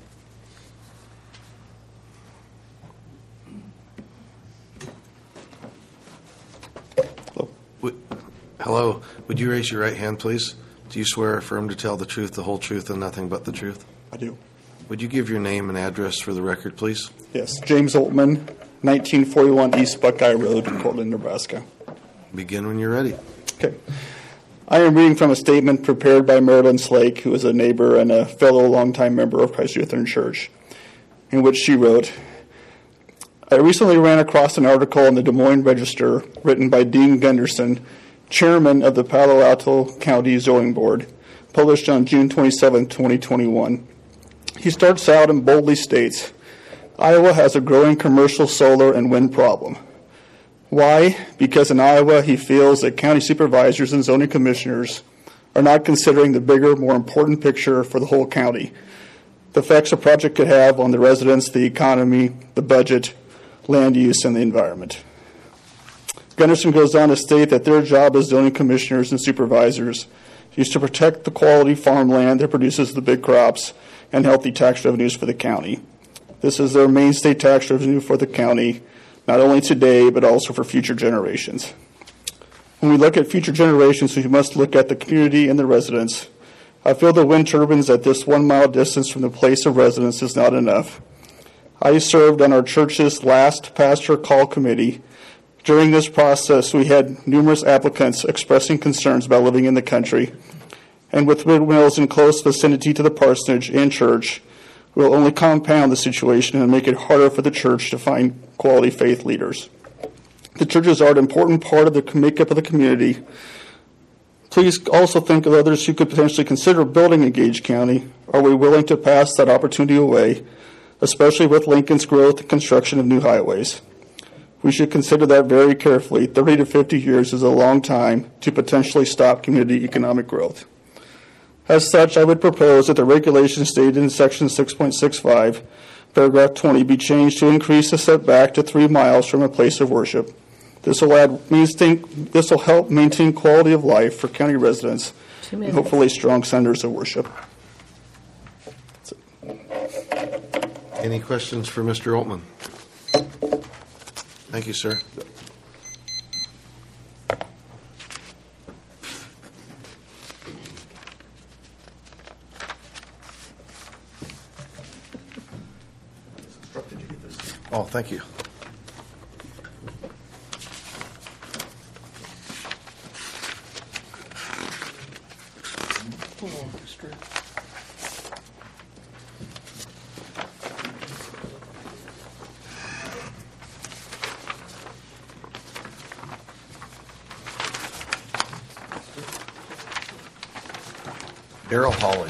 Hello. Would you raise your right hand, please? Do you swear or affirm to tell the truth, the whole truth, and nothing but the truth? I do. Would you give your name and address for the record, please? Yes. James Altman, nineteen forty-one East Buckeye Road, Cortland, Nebraska. Begin when you're ready. Okay. I am reading from a statement prepared by Marilyn Slake, who is a neighbor and a fellow longtime member of Christ Lutheran Church, in which she wrote, I recently ran across an article in the Des Moines Register written by Dean Gunderson, chairman of the Palo Alto County Zoning Board, published on June twenty-seventh, twenty twenty-one. He starts out and boldly states, Iowa has a growing commercial solar and wind problem. Why? Because in Iowa, he feels that county supervisors and zoning commissioners are not considering the bigger, more important picture for the whole county. The effects a project could have on the residents, the economy, the budget, land use, and the environment. Gunderson goes on to state that their job as zoning commissioners and supervisors is to protect the quality farmland that produces the big crops and healthy tax revenues for the county. This is their main state tax revenue for the county, not only today, but also for future generations. When we look at future generations, we must look at the community and the residents. I feel the wind turbines at this one mile distance from the place of residence is not enough. I served on our church's last pastor call committee. During this process, we had numerous applicants expressing concerns about living in the country. And with windmills in close vicinity to the parsonage and church, will only compound the situation and make it harder for the church to find quality faith leaders. The churches are an important part of the makeup of the community. Please also think of others who could potentially consider building in Gage County. Are we willing to pass that opportunity away, especially with Lincoln's growth and construction of new highways? We should consider that very carefully. thirty to fifty years is a long time to potentially stop community economic growth. As such, I would propose that the regulations stated in Section six point six five, paragraph twenty, be changed to increase the setback to three miles from a place of worship. This will add, this will help maintain quality of life for county residents and hopefully strong centers of worship. Any questions for Mister Altman? Thank you, sir. Oh, thank you. Daryl Hawley.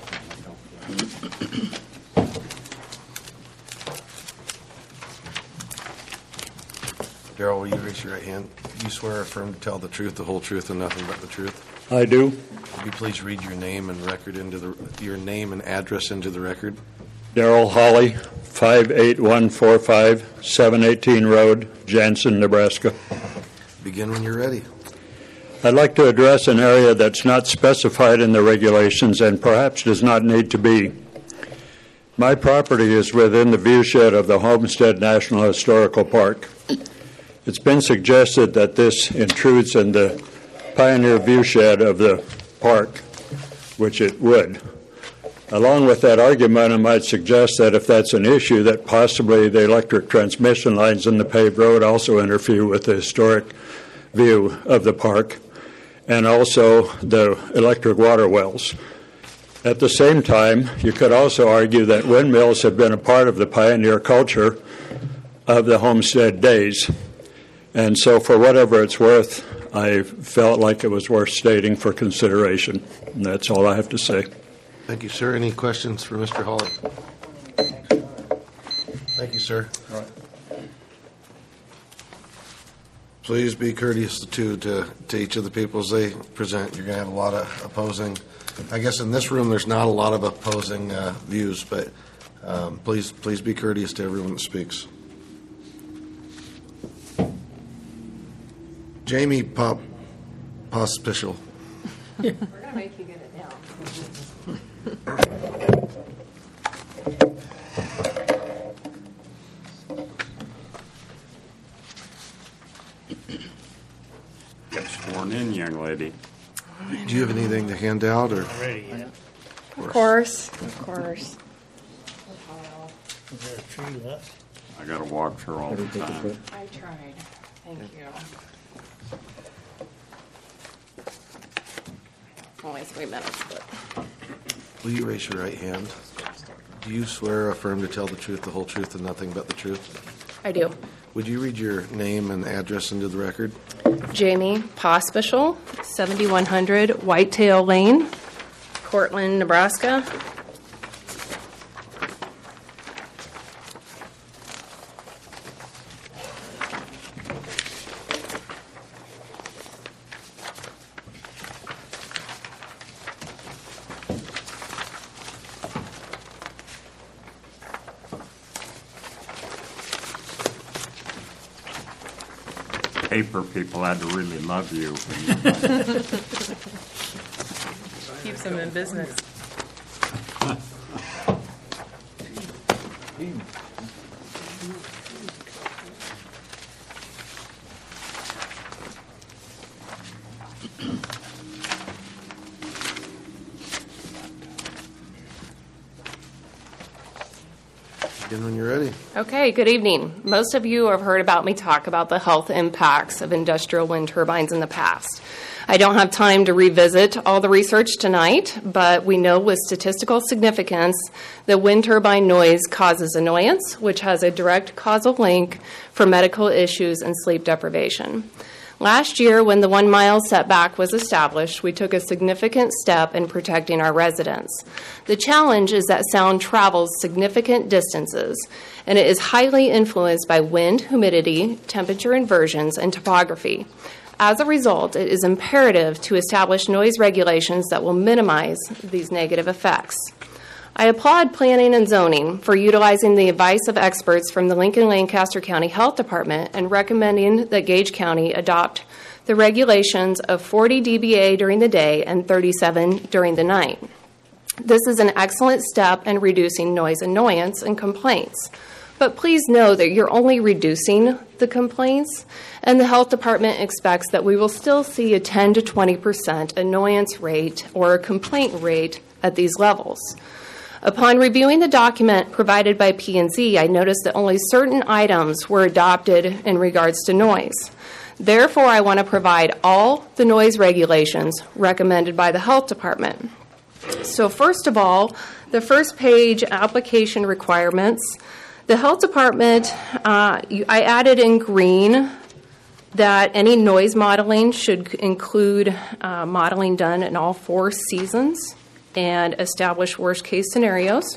Daryl, will you raise your right hand? Do you swear or affirm to tell the truth, the whole truth, and nothing but the truth? I do. Would you please read your name and record into the your name and address into the record? Darrell Hawley, five eight one four five, seven eighteen Road, Jansen, Nebraska. Begin when you're ready. I'd like to address an area that's not specified in the regulations and perhaps does not need to be. My property is within the viewshed of the Homestead National Historical Park. It's been suggested that this intrudes in the pioneer viewshed of the park, which it would. Along with that argument, I might suggest that if that's an issue, that possibly the electric transmission lines in the paved road also interfere with the historic view of the park, and also the electric water wells. At the same time, you could also argue that windmills have been a part of the pioneer culture of the homestead days. And so for whatever it's worth, I felt like it was worth stating for consideration. And that's all I have to say. Thank you, sir. Any questions for Mister Hawley? Thank you, sir. All right. Please be courteous to, to, to each of the people as they present. You're going to have a lot of opposing. I guess in this room there's not a lot of opposing uh, views, but um, please please be courteous to everyone that speaks. Jamie Pop Pospischal. We're going to make you get it down. Get sworn in, young lady. Do you have anything to hand out? Or? Ready yet? Of course, of course. Is there a tree left? I got to watch her all the time. I tried. Thank you. Only three minutes, but. Will you raise your right hand? Do you swear or affirm to tell the truth, the whole truth, and nothing but the truth? I do. Would you read your name and address into the record? Jamie Pospischal, seventy-one hundred Whitetail Lane, Cortland, Nebraska. paper people had to really love you. Keeps them in business. Begin when you're ready. Okay, good evening. Most of you have heard about me talk about the health impacts of industrial wind turbines in the past. I don't have time to revisit all the research tonight, but we know with statistical significance that wind turbine noise causes annoyance, which has a direct causal link for medical issues and sleep deprivation. Last year, when the one-mile setback was established, we took a significant step in protecting our residents. The challenge is that sound travels significant distances, and it is highly influenced by wind, humidity, temperature inversions, and topography. As a result, it is imperative to establish noise regulations that will minimize these negative effects. I applaud planning and zoning for utilizing the advice of experts from the Lincoln-Lancaster County Health Department and recommending that Gage County adopt the regulations of forty D B A during the day and thirty-seven during the night. This is an excellent step in reducing noise annoyance and complaints. But please know that you're only reducing the complaints, and the health department expects that we will still see a ten to twenty percent annoyance rate or a complaint rate at these levels. Upon reviewing the document provided by P and Z, I noticed that only certain items were adopted in regards to noise. Therefore, I want to provide all the noise regulations recommended by the health department. So first of all, the first page, application requirements. The health department, uh, I added in green that any noise modeling should include uh, modeling done in all four seasons and establish worst-case scenarios.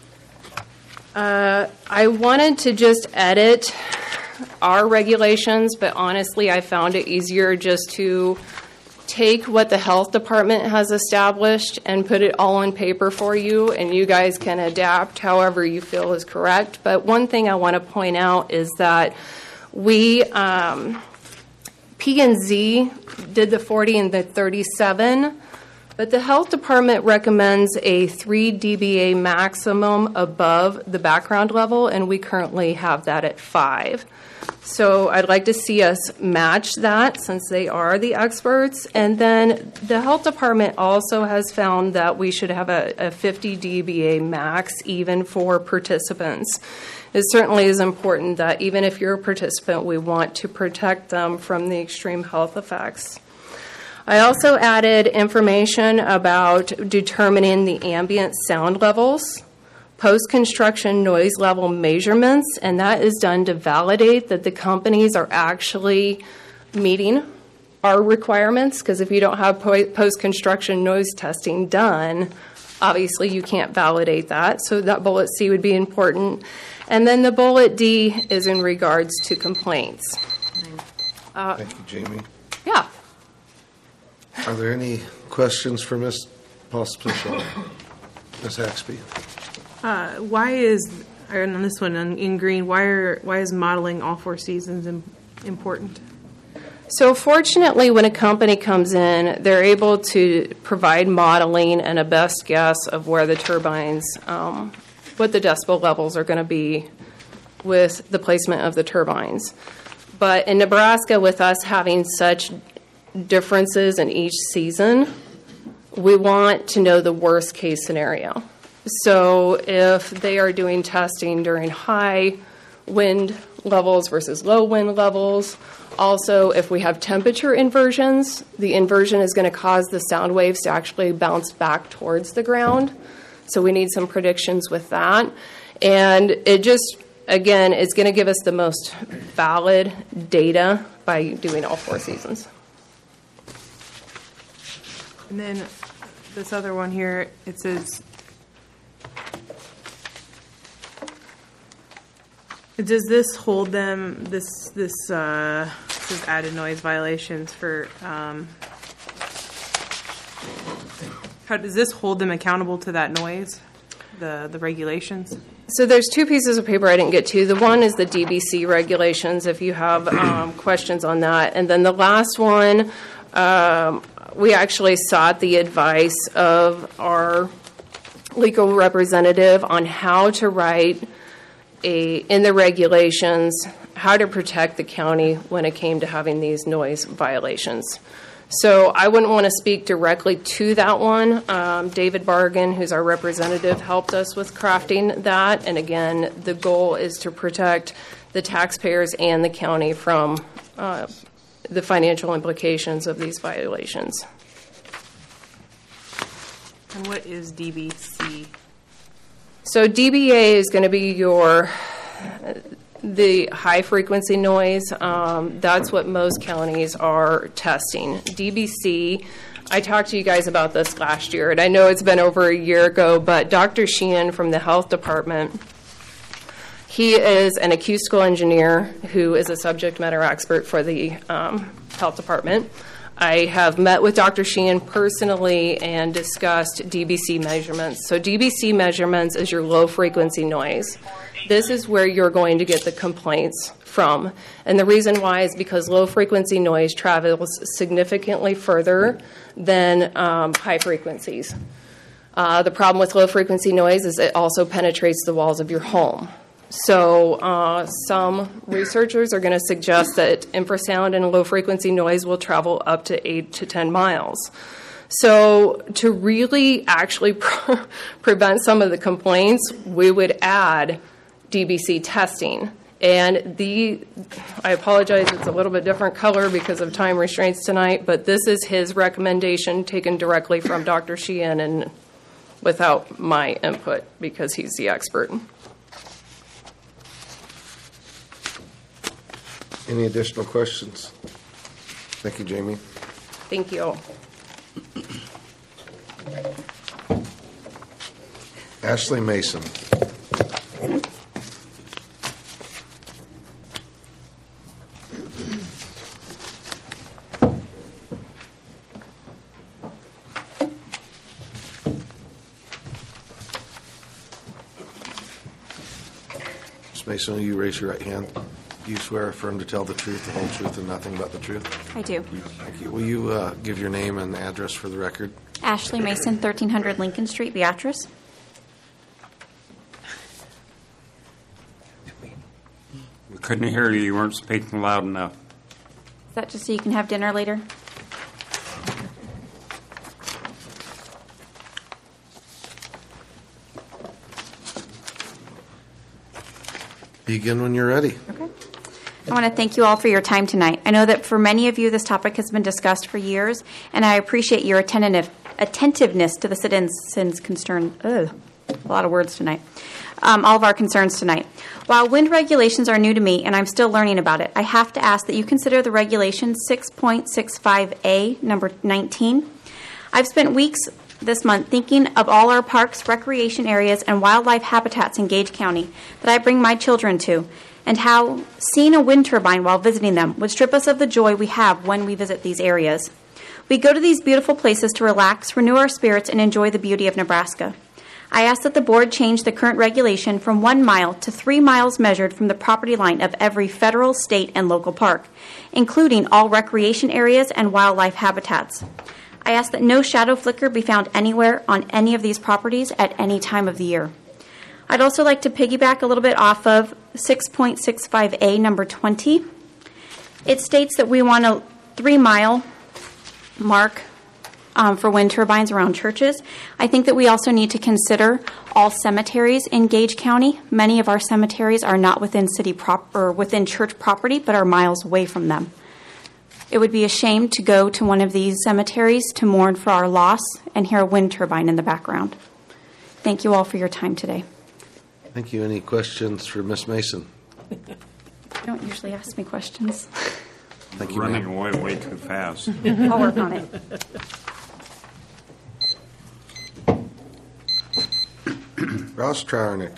Uh, I wanted to just edit our regulations, but honestly, I found it easier just to take what the health department has established and put it all on paper for you, and you guys can adapt however you feel is correct. But one thing I want to point out is that we, um, P and Z did the forty and the thirty-seven, but the health department recommends a three D B A maximum above the background level, and we currently have that at five. So I'd like to see us match that since they are the experts. And then the health department also has found that we should have a, a fifty D B A max even for participants. It certainly is important that even if you're a participant, we want to protect them from the extreme health effects. I also added information about determining the ambient sound levels, post-construction noise level measurements, and that is done to validate that the companies are actually meeting our requirements, because if you don't have post-construction noise testing done, obviously you can't validate that. So that bullet C would be important. And then the bullet D is in regards to complaints. Uh, Thank you, Jamie. Yeah. Are there any questions for Miz Pospisil? Miz Haxby? Uh, why is, on this one in, in green, why are why is modeling all four seasons im- important? So fortunately, when a company comes in, they're able to provide modeling and a best guess of where the turbines, um, what the decibel levels are going to be with the placement of the turbines. But in Nebraska, with us having such differences in each season, we want to know the worst case scenario. So if they are doing testing during high wind levels versus low wind levels, also if we have temperature inversions, the inversion is going to cause the sound waves to actually bounce back towards the ground. So we need some predictions with that. And it just, again, is going to give us the most valid data by doing all four seasons. And then this other one here, it says, does this hold them, this, this, uh, says added noise violations for, um, how does this hold them accountable to that noise? the, the regulations? So there's two pieces of paper I didn't get to. The one is the D B C regulations, if you have um, questions on that. And then the last one, um, we actually sought the advice of our legal representative on how to write a, in the regulations, how to protect the county when it came to having these noise violations. So I wouldn't want to speak directly to that one. Um, David Bargan, who's our representative, helped us with crafting that. And again, the goal is to protect the taxpayers and the county from uh, the financial implications of these violations. And what is D B C? So D B A is going to be your the high frequency noise. Um, that's what most counties are testing. D B C, I talked to you guys about this last year, and I know it's been over a year ago, but Doctor Sheehan from the health department, he is an acoustical engineer who is a subject matter expert for the um, health department. I have met with Doctor Sheehan personally and discussed D B C measurements. So D B C measurements is your low frequency noise. This is where you're going to get the complaints from. And the reason why is because low frequency noise travels significantly further than um, high frequencies. Uh, the problem with low frequency noise is it also penetrates the walls of your home. So uh, some researchers are going to suggest that infrasound and low frequency noise will travel up to eight to ten miles. So to really actually pre- prevent some of the complaints, we would add D B C testing. And the, I apologize, it's a little bit different color because of time restraints tonight, but this is his recommendation taken directly from Doctor Sheehan and without my input because he's the expert. Any additional questions? Thank you, Jamie. Thank you. Ashley Mason. Miz Mason, will you raise your right hand? Do you swear or affirm to tell the truth, the whole truth, and nothing but the truth? I do. Thank you. Will you uh, give your name and address for the record? Ashley Mason, thirteen hundred Lincoln Street, Beatrice. We couldn't hear you. You weren't speaking loud enough. Is that just so you can have dinner later? Begin when you're ready. Okay. I want to thank you all for your time tonight. I know that for many of you, this topic has been discussed for years, and I appreciate your attentive, attentiveness to the citizens' concern. Ugh, a lot of words tonight. Um, all of our concerns tonight. While wind regulations are new to me, and I'm still learning about it, I have to ask that you consider the regulation six point six five A, number nineteen. I've spent weeks this month thinking of all our parks, recreation areas, and wildlife habitats in Gage County that I bring my children to, and how seeing a wind turbine while visiting them would strip us of the joy we have when we visit these areas. We go to these beautiful places to relax, renew our spirits, and enjoy the beauty of Nebraska. I ask that the board change the current regulation from one mile to three miles measured from the property line of every federal, state, and local park, including all recreation areas and wildlife habitats. I ask that no shadow flicker be found anywhere on any of these properties at any time of the year. I'd also like to piggyback a little bit off of six point six five A, number twenty. It states that we want a three-mile mark um, for wind turbines around churches. I think that we also need to consider all cemeteries in Gage County. Many of our cemeteries are not within city prop or within church property, but are miles away from them. It would be a shame to go to one of these cemeteries to mourn for our loss and hear a wind turbine in the background. Thank you all for your time today. Thank you. Any questions for Miz Mason? You don't usually ask me questions. Thank you, Running ma'am. away way too fast. I'll work on it. Ross Trauernicht.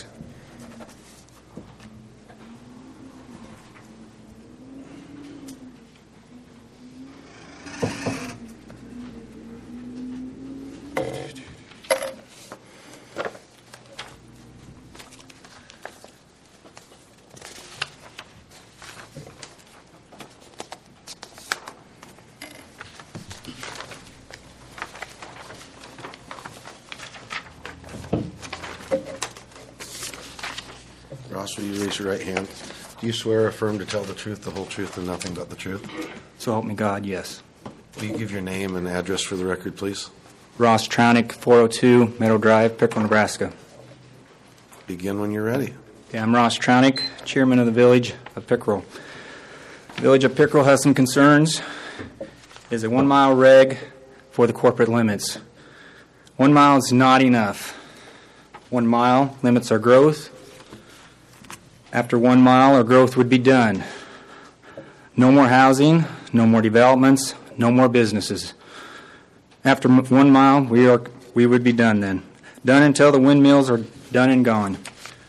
Ross, will you raise your right hand? Do you swear or affirm to tell the truth, the whole truth, and nothing but the truth? So help me God, yes. Will you give your name and address for the record, please? Ross Tronick, four oh two Meadow Drive, Pickerel, Nebraska. Begin when you're ready. Okay, I'm Ross Tronick, chairman of the Village of Pickerel. The Village of Pickerel has some concerns. Is a one-mile reg for the corporate limits. One mile is not enough. One mile limits our growth. After one mile, our growth would be done. No more housing, no more developments, no more businesses. After one mile, we are we would be done then. Done until the windmills are done and gone.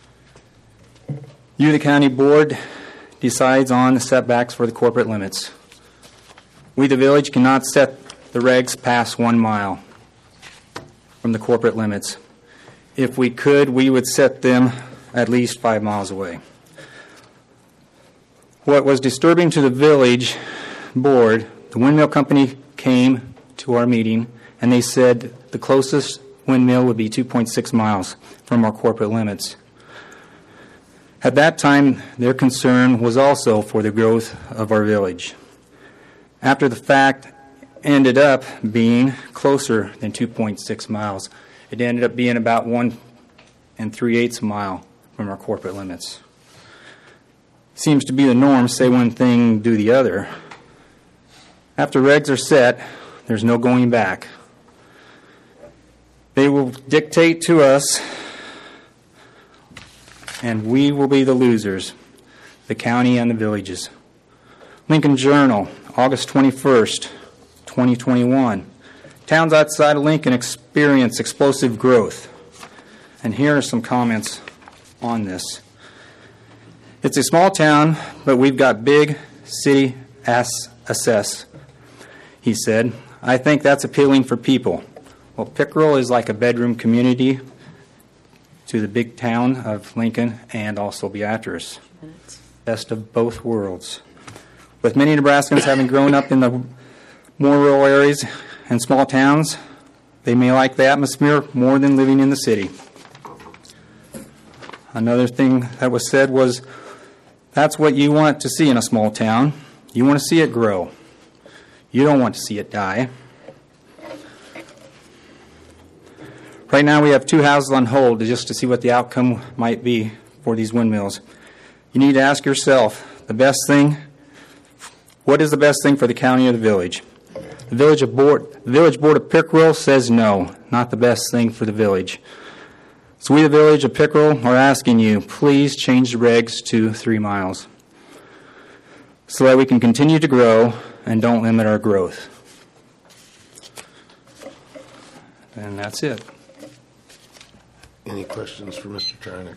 You, the county board, decides on the setbacks for the corporate limits. We, the village, cannot set the regs past one mile from the corporate limits. If we could, we would set them at least five miles away. What was disturbing to the village board, the windmill company came to our meeting and they said the closest windmill would be two point six miles from our corporate limits. At that time, their concern was also for the growth of our village. After the fact, ended up being closer than two point six miles. It ended up being about one and three-eighths a mile from our corporate limits. Seems to be the norm, say one thing, do the other. After regs are set, there's no going back. They will dictate to us, and we will be the losers, the county and the villages. Lincoln Journal, August twenty-first, twenty twenty-one. Towns outside of Lincoln experience explosive growth. And here are some comments on this. It's a small town, but we've got big city ass assess, he said. I think that's appealing for people. Well, Pickerel is like a bedroom community to the big town of Lincoln and also Beatrice. Best of both worlds. With many Nebraskans having grown up in the more rural areas and small towns, they may like the atmosphere more than living in the city. Another thing that was said was, that's what you want to see in a small town. You want to see it grow. You don't want to see it die. Right now we have two houses on hold just to see what the outcome might be for these windmills. You need to ask yourself, the best thing, what is the best thing for the county or the village? The village, of board, the village board of Pickerel says no, not the best thing for the village. So we, the village of Pickerel, are asking you, please change the regs to three miles so that we can continue to grow and don't limit our growth. And that's it. Any questions for Mister Tronick?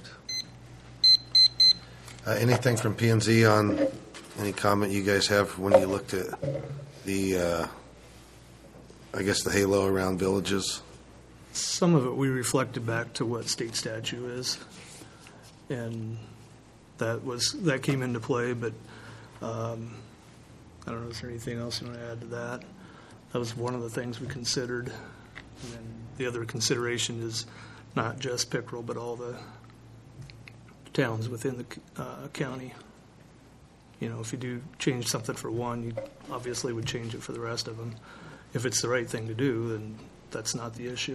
Uh, anything from P and Z on any comment you guys have when you looked at the, uh, I guess, the halo around villages? Some of it we reflected back to what state statute is, and that was that came into play. But um, I don't know. Is there anything else you want to add to that? That was one of the things we considered, and then the other consideration is not just Pickerel, but all the towns within the uh, county. You know, if you do change something for one, you obviously would change it for the rest of them. If it's the right thing to do, then that's not the issue.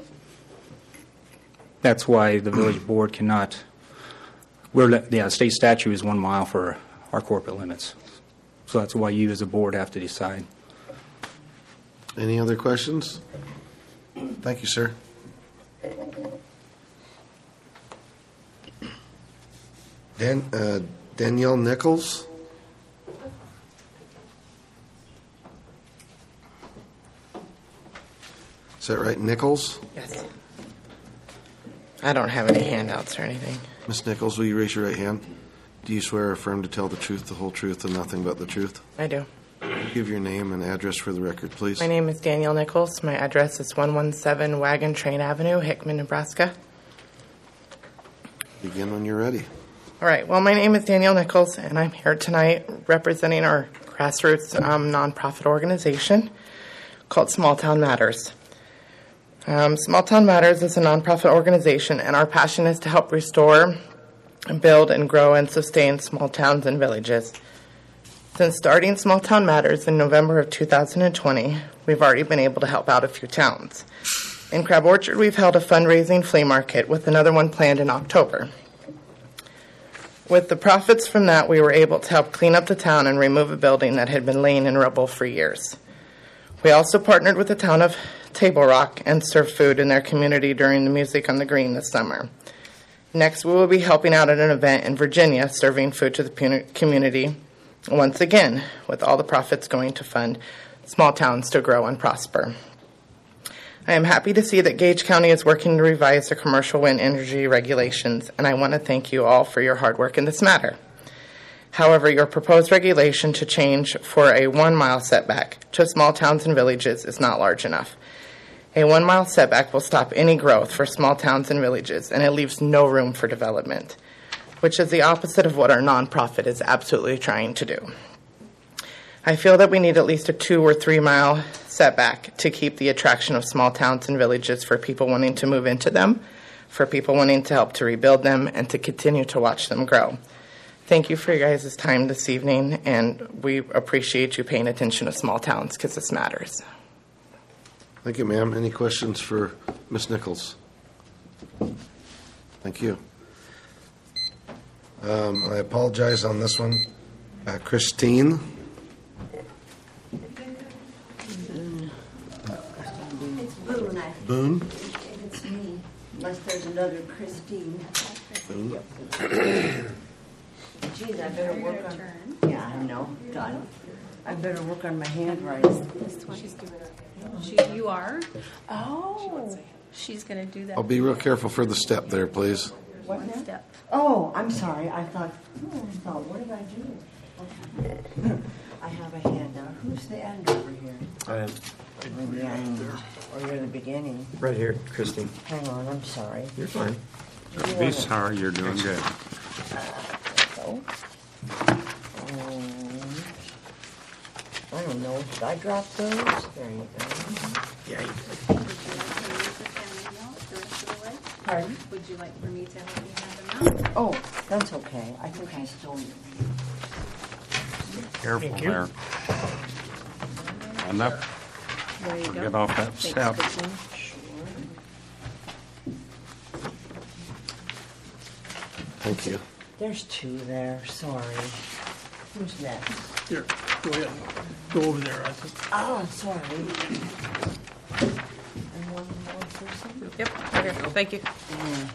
That's why the village board cannot, we're, yeah, state statute is one mile for our corporate limits. So that's why you as a board have to decide. Any other questions? Thank you, sir. Dan, uh, Danielle Nichols? Is that right, Nichols? Yes. I don't have any handouts or anything. Miss Nichols, will you raise your right hand? Do you swear or affirm to tell the truth, the whole truth, and nothing but the truth? I do. Give your name and address for the record, please. My name is Danielle Nichols. My address is one one seven Wagon Train Avenue, Hickman, Nebraska. Begin when you're ready. All right. Well, my name is Danielle Nichols, and I'm here tonight representing our grassroots um, nonprofit organization called Small Town Matters. Um, Small Town Matters is a nonprofit organization, and our passion is to help restore build and grow and sustain small towns and villages. Since starting Small Town Matters in November of two thousand twenty, we've already been able to help out a few towns. In Crab Orchard, we've held a fundraising flea market with another one planned in October. With the profits from that, we were able to help clean up the town and remove a building that had been laying in rubble for years. We also partnered with the town of Table Rock and served food in their community during the Music on the Green this summer. Next, we will be helping out at an event in Virginia, serving food to the community, once again, with all the profits going to fund small towns to grow and prosper. I am happy to see that Gage County is working to revise the commercial wind energy regulations, and I want to thank you all for your hard work in this matter. However, your proposed regulation to change for a one-mile setback to small towns and villages is not large enough. A one-mile setback will stop any growth for small towns and villages, and it leaves no room for development, which is the opposite of what our nonprofit is absolutely trying to do. I feel that we need at least a two or three mile setback to keep the attraction of small towns and villages for people wanting to move into them, for people wanting to help to rebuild them, and to continue to watch them grow. Thank you for your guys' time this evening, and we appreciate you paying attention to small towns because this matters. Thank you, ma'am. Any questions for Miz Nichols? Thank you. Um, I apologize on this one. Uh, Christine? It's Boone. I Boone? think it's me, unless there's another Christine. Boone? Geez, I better work on. Yeah, I know. Done. I better work on my handwriting. This one. She's doing it. She, you are? Oh, she's going to do that. I'll be real careful for the step there, please. What One now? step. Oh, I'm sorry. I thought, oh, I thought, what did I do? Okay. I have a handout. Who's the end over here? I am. Maybe I'm, or you're the beginning. Right here, Christine. Hang on, I'm sorry. You're fine. You Be wanna- sorry, you're doing good. So, um, I don't know. Did I drop those? There you go. Yeah, you Pardon? Would you like for me to help you have them out? Oh, that's okay. I think I stole you. Careful Thank you. there. And up. There you go. Get off that Thanks, step. Christine. Thank you. There's two there. Sorry. Who's next? Here, go ahead. Go over there. I think. Oh, sorry. And one more person? Yep, right here. Thank you. Yeah.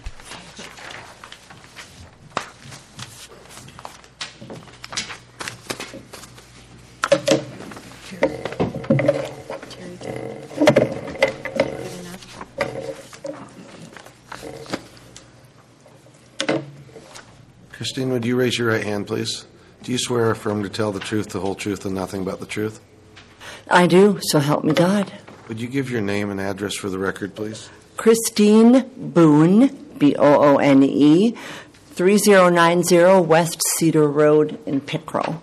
Christine, would you raise your right hand, please? Do you swear or affirm to tell the truth, the whole truth, and nothing but the truth? I do, so help me God. Would you give your name and address for the record, please? Christine Boone, B O O N E, three zero nine zero West Cedar Road in Pickrell.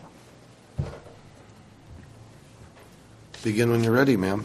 Begin when you're ready, ma'am.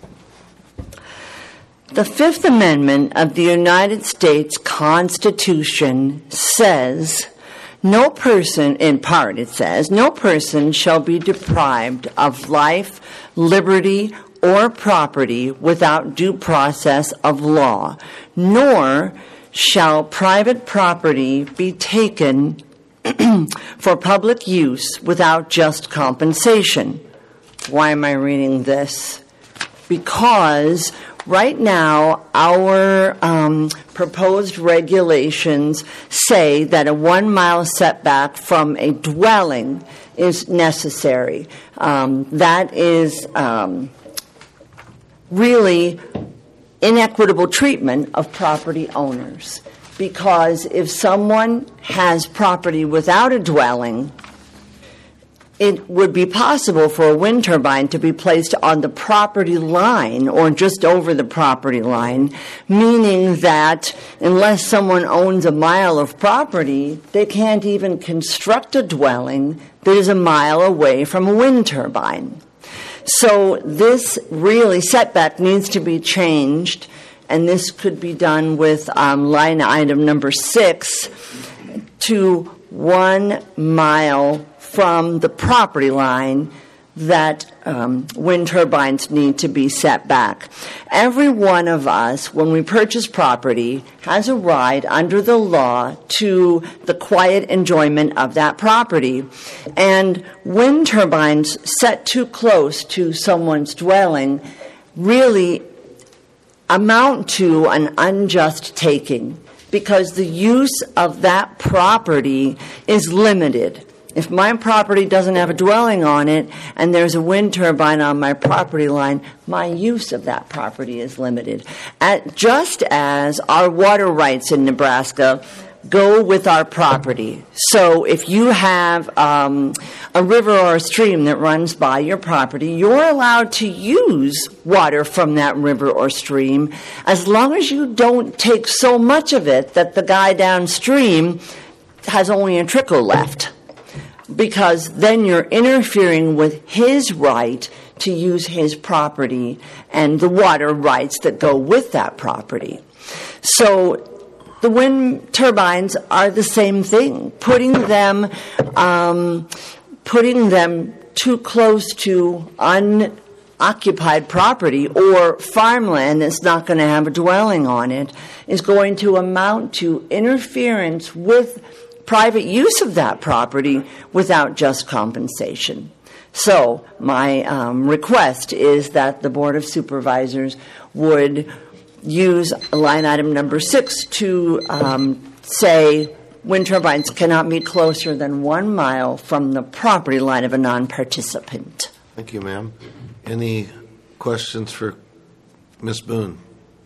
The Fifth Amendment of the United States Constitution says, no person, in part it says, no person shall be deprived of life, liberty, or property without due process of law, nor shall private property be taken for public use without just compensation. Why am I reading this? Because right now, our um, proposed regulations say that a one-mile setback from a dwelling is necessary. Um, that is um, really inequitable treatment of property owners. Because if someone has property without a dwelling, it would be possible for a wind turbine to be placed on the property line or just over the property line, meaning that unless someone owns a mile of property, they can't even construct a dwelling that is a mile away from a wind turbine. So this really setback needs to be changed, and this could be done with um, line item number six, to one mile from the property line that um, wind turbines need to be set back. Every one of us, when we purchase property, has a right under the law to the quiet enjoyment of that property. And wind turbines set too close to someone's dwelling really amount to an unjust taking, because the use of that property is limited. If my property doesn't have a dwelling on it and there's a wind turbine on my property line, my use of that property is limited. At, just as our water rights in Nebraska go with our property. So if you have um, a river or a stream that runs by your property, you're allowed to use water from that river or stream as long as you don't take so much of it that the guy downstream has only a trickle left. Because then you're interfering with his right to use his property and the water rights that go with that property. So the wind turbines are the same thing. Putting them, um, putting them too close to unoccupied property or farmland that's not going to have a dwelling on it is going to amount to interference with private use of that property without just compensation. So my um, request is that the Board of Supervisors would use line item number six to um, say wind turbines cannot be closer than one mile from the property line of a non-participant. Thank you, ma'am. Any questions for Miz Boone?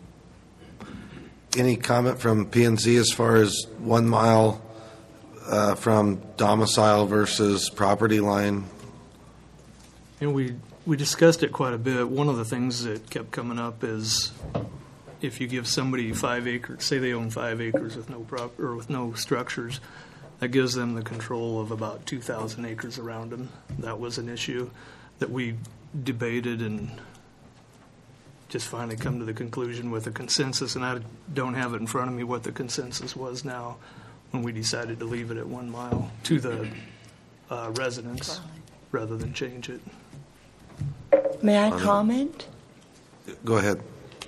Any comment from P and Z as far as one mile Uh, from domicile versus property line? And we we discussed it quite a bit. One of the things that kept coming up is if you give somebody five acres, say they own five acres with no prop or with no structures, that gives them the control of about two thousand acres around them. That was an issue that we debated and just finally come to the conclusion with a consensus. And I don't have it in front of me what the consensus was now, when we decided to leave it at one mile to the uh, residents rather than change it. May I comment? Go ahead.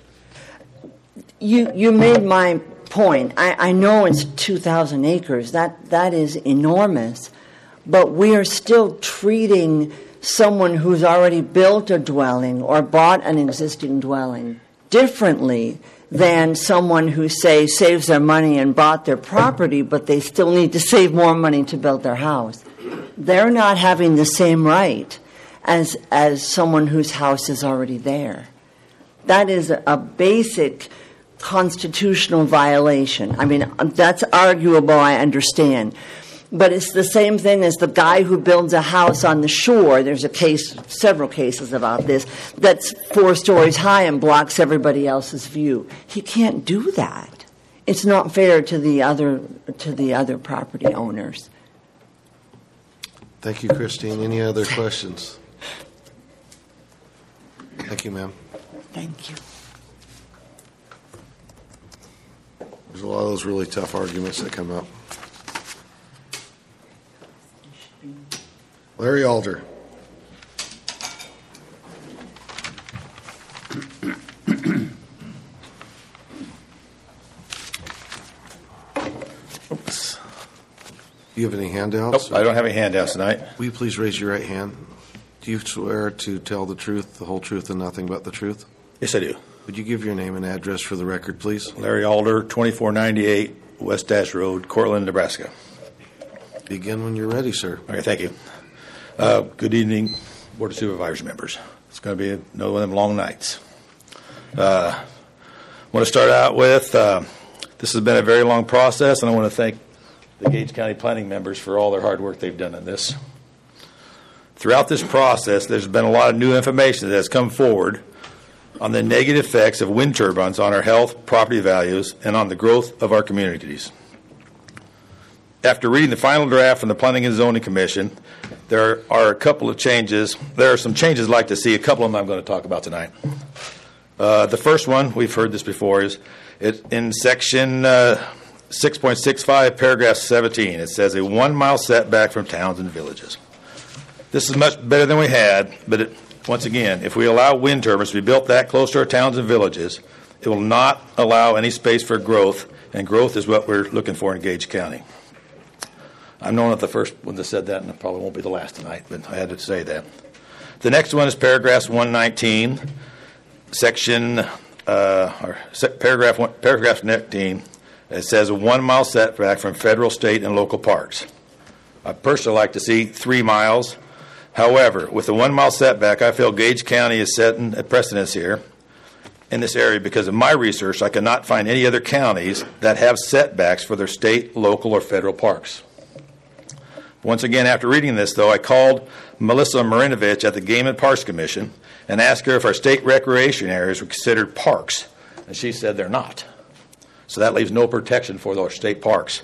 You you made my point. I, I know it's two thousand acres. That that is enormous. But we are still treating someone who's already built a dwelling or bought an existing dwelling differently than someone who, say, saves their money and bought their property, but they still need to save more money to build their house. They're not having the same right as as someone whose house is already there. That is a, a basic constitutional violation. I mean, that's arguable, I understand. But it's the same thing as the guy who builds a house on the shore. There's a case, several cases about this, that's four stories high and blocks everybody else's view. He can't do that. It's not fair to the other to the other property owners. Thank you, Christine. Any other questions? Thank you, ma'am. Thank you. There's a lot of those really tough arguments that come up. Larry Alder. Oops. Do you have any handouts? Nope, I don't have any handouts tonight. Will you please raise your right hand? Do you swear to tell the truth, the whole truth, and nothing but the truth? Yes, I do. Would you give your name and address for the record, please? Larry Alder, twenty-four ninety-eight West Dash Road, Cortland, Nebraska. Begin when you're ready, sir. Okay, thank you. Uh, good evening, Board of Supervisors members. It's going to be another one of them long nights. Uh, I want to start out with, uh, this has been a very long process, and I want to thank the Gage County planning members for all their hard work they've done in this. Throughout this process, there's been a lot of new information that has come forward on the negative effects of wind turbines on our health, property values, and on the growth of our communities. After reading the final draft from the Planning and Zoning Commission, there are a couple of changes. There are some changes I'd like to see. A couple of them I'm going to talk about tonight. Uh, the first one, we've heard this before, is it, in section uh, six point six five, paragraph seventeen. It says a one-mile setback from towns and villages. This is much better than we had, but it, once again, if we allow wind turbines to be built that close to our towns and villages, it will not allow any space for growth, and growth is what we're looking for in Gage County. I'm known as the first one that said that, and it probably won't be the last tonight, but I had to say that. The next one is paragraph one nineteen, section, uh, or se- paragraph one, paragraph nineteen. It says a one-mile setback from federal, state, and local parks. I personally like to see three miles. However, with the one-mile setback, I feel Gage County is setting a precedence here in this area because of my research. I cannot find any other counties that have setbacks for their state, local, or federal parks. Once again, after reading this, though, I called Melissa Marinovich at the Game and Parks Commission and asked her if our state recreation areas were considered parks, and she said they're not. So that leaves no protection for those state parks.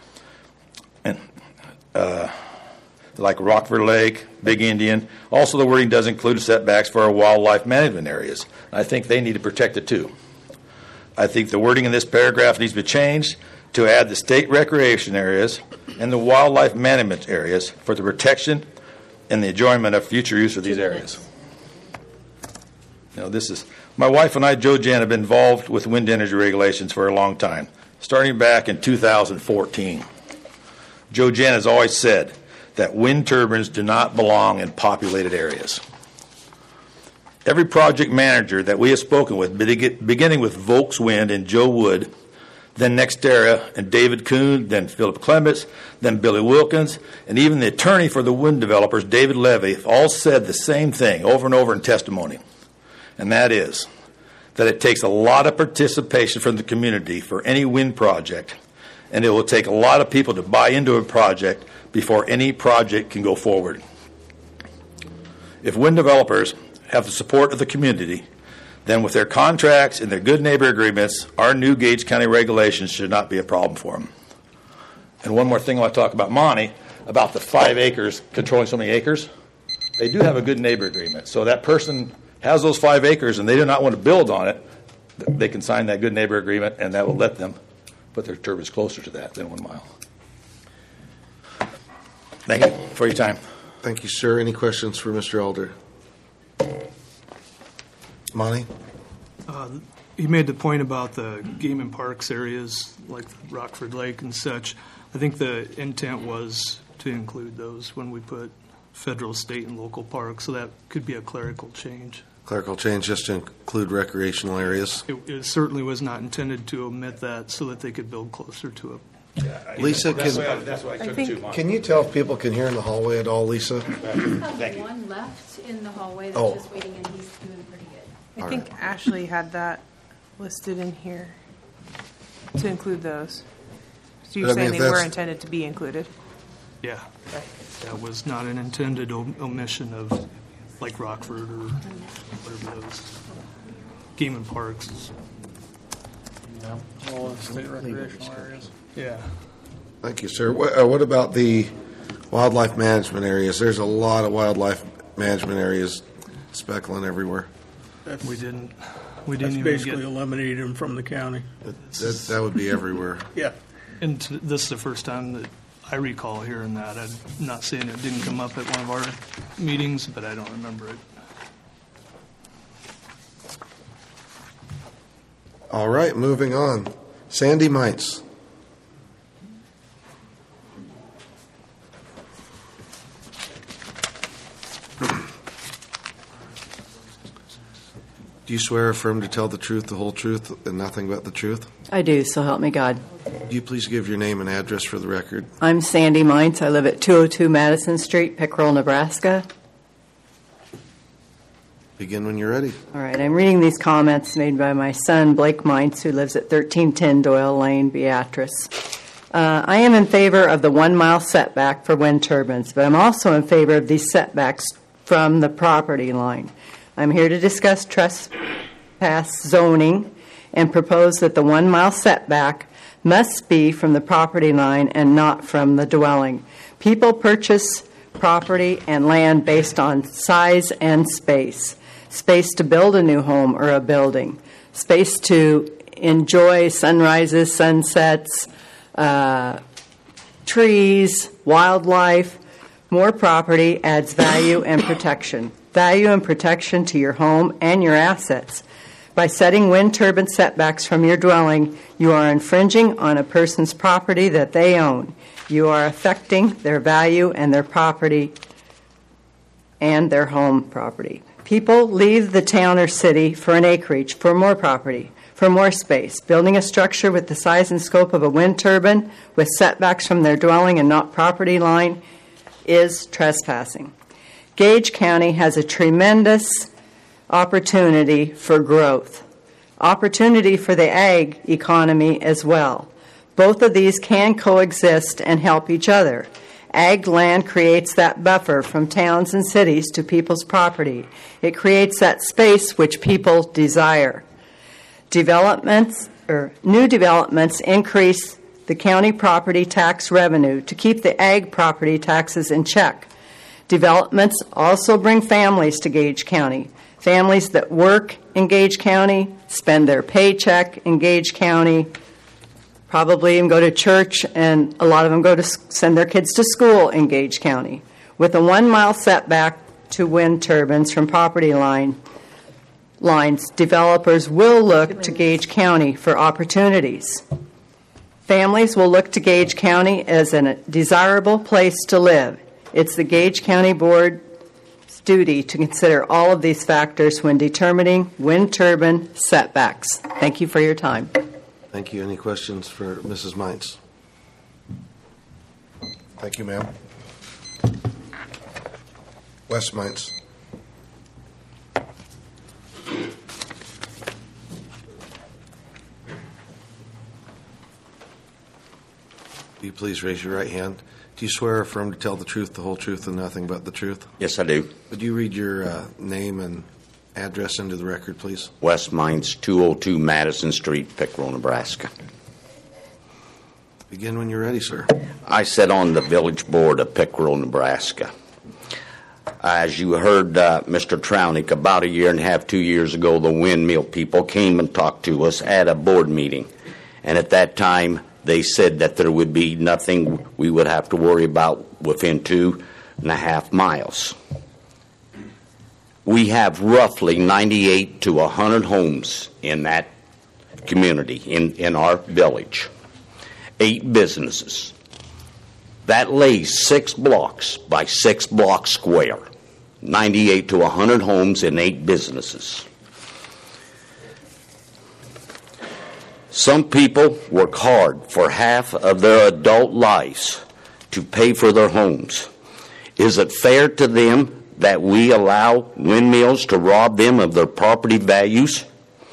And uh, like Rockford Lake, Big Indian. Also, the wording does include setbacks for our wildlife management areas. I think they need to protect it too. I think the wording in this paragraph needs to be changed to add the state recreation areas and the wildlife management areas for the protection and the enjoyment of future use of these areas. You know, this is my wife and I, Joe Jan, have been involved with wind energy regulations for a long time, starting back in two thousand fourteen. Joe Jan has always said that wind turbines do not belong in populated areas. Every project manager that we have spoken with, beginning with Volks Wind and Joe Wood, then NextEra and David Kuhn, then Philip Clements, then Billy Wilkins, and even the attorney for the wind developers, David Levy, all said the same thing over and over in testimony. And that is that it takes a lot of participation from the community for any wind project, and it will take a lot of people to buy into a project before any project can go forward. If wind developers have the support of the community, then with their contracts and their good neighbor agreements, our new Gage County regulations should not be a problem for them. And one more thing I want to talk about Monty, about the five acres, controlling so many acres. They do have a good neighbor agreement. So that person has those five acres and they do not want to build on it, they can sign that good neighbor agreement, and that will let them put their turbines closer to that than one mile. Thank you for your time. Thank you, sir. Any questions for Mister Elder? Monty? Uh, he made the point about the game and parks areas like Rockford Lake and such. I think the intent was to include those when we put federal, state, and local parks, so that could be a clerical change. Clerical change just to include recreational areas? It, it certainly was not intended to omit that so that they could build closer to it. Yeah, Lisa, that's can, why I, that's why I took think, two miles. Can you tell if people can hear in the hallway at all, Lisa? We have one left in the hallway that's Oh. just waiting, and he's doing pretty good. I think Ashley had that listed in here to include those. So you're But I mean, saying if they were that's- intended to be included? Yeah. That was not an intended om- omission of, like Rockford or whatever those. Game and parks. Yeah, all the state recreational areas. Yeah. Thank you, sir. What, uh, what about the wildlife management areas? There's a lot of wildlife management areas speckling everywhere. That's, We didn't, we that's didn't even basically get, eliminated them from the county. That, that, that would be everywhere. Yeah. and t- this is the first time that I recall hearing that. I'm not saying it didn't come up at one of our meetings, but I don't remember it. All right, moving on. Sandy Mites. Do you swear or affirm to tell the truth, the whole truth, and nothing but the truth? I do, so help me God. Do you please give your name and address for the record? I'm Sandy Mines. I live at two oh two Madison Street, Pickerel, Nebraska. Begin when you're ready. All right, I'm reading these comments made by my son, Blake Mines, who lives at thirteen ten Doyle Lane, Beatrice. Uh, I am in favor of the one-mile setback for wind turbines, but I'm also in favor of these setbacks from the property line. I'm here to discuss trespass zoning and propose that the one-mile setback must be from the property line and not from the dwelling. People purchase property and land based on size and space. Space to build a new home or a building. Space to enjoy sunrises, sunsets, uh, trees, wildlife. More property adds value and protection. Value and protection to your home and your assets. By setting wind turbine setbacks from your dwelling, you are infringing on a person's property that they own. You are affecting their value and their property and their home property. People leave the town or city for an acreage, for more property, for more space. Building a structure with the size and scope of a wind turbine with setbacks from their dwelling and not property line is trespassing. Gage County has a tremendous opportunity for growth, opportunity for the ag economy as well. Both of these can coexist and help each other. Ag land creates that buffer from towns and cities to people's property. It creates that space which people desire. Developments or new developments increase the county property tax revenue to keep the ag property taxes in check. Developments also bring families to Gage County. Families that work in Gage County, spend their paycheck in Gage County, probably even go to church, and a lot of them go to send their kids to school in Gage County. With a one-mile setback to wind turbines from property line lines, developers will look to Gage County for opportunities. Families will look to Gage County as a desirable place to live. It's the Gage County Board's duty to consider all of these factors when determining wind turbine setbacks. Thank you for your time. Thank you. Any questions for Missus Mines? Thank you, ma'am. Wes Mines. Will you please raise your right hand? Do you swear or affirm to tell the truth, the whole truth, and nothing but the truth? Yes, I do. Would you read your uh, name and address into the record, please? Wes Mines, two oh two Madison Street, Pickerel, Nebraska. Begin when you're ready, sir. I sit on the village board of Pickerel, Nebraska. As you heard uh, Mister Trownick, about a year and a half, two years ago, the windmill people came and talked to us at a board meeting. And at that time, they said that there would be nothing we would have to worry about within two and a half miles. We have roughly ninety-eight to one hundred homes in that community, in, in our village. Eight businesses. That lays six blocks by six blocks square. ninety-eight to one hundred homes and eight businesses. Some people work hard for half of their adult lives to pay for their homes. Is it fair to them that we allow windmills to rob them of their property values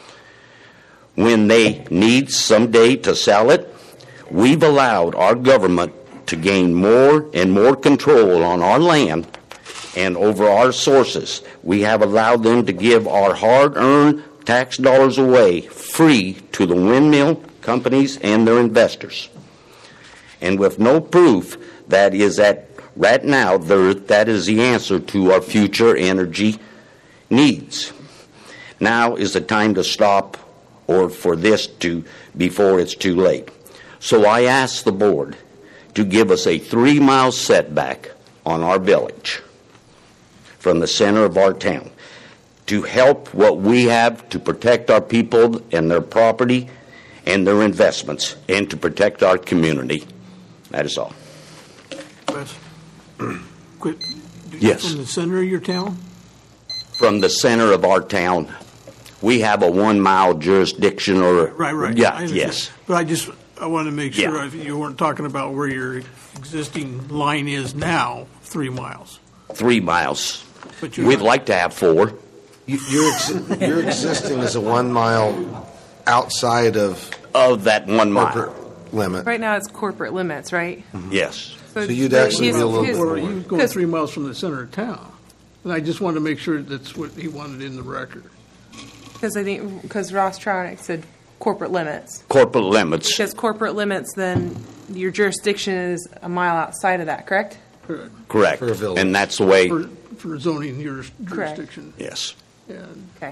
when they need someday to sell it? We've allowed our government to gain more and more control on our land and over our sources. We have allowed them to give our hard-earned tax dollars away free to the windmill companies and their investors. And with no proof that is that right now there, that is the answer to our future energy needs. Now is the time to stop or for this to before it's too late. So I ask the board to give us a three-mile setback on our village from the center of our town to help what we have to protect our people and their property and their investments and to protect our community. That is all. Wes, quick. Yes. From the center of your town? From the center of our town. We have a one-mile jurisdiction or... Right, right. Yeah, yes. But I just, I want to make sure Yeah. if you weren't talking about where your existing line is now, three miles. Three miles. But you're We'd not- like to have four. You, your, ex- your existing is a one mile outside of of that one mile corporate limit. Right now, it's corporate limits, right? Yes. So you'd actually be a little bit Or more. he was going three miles from the center of town. And I just wanted to make sure that's what he wanted in the record. Because I think because Ross Tronick said corporate limits. Corporate limits. Because corporate limits, then your jurisdiction is a mile outside of that, correct? Correct. Correct. For a village. And that's the way. For, for zoning juris- Correct. jurisdiction. Yes. And Okay.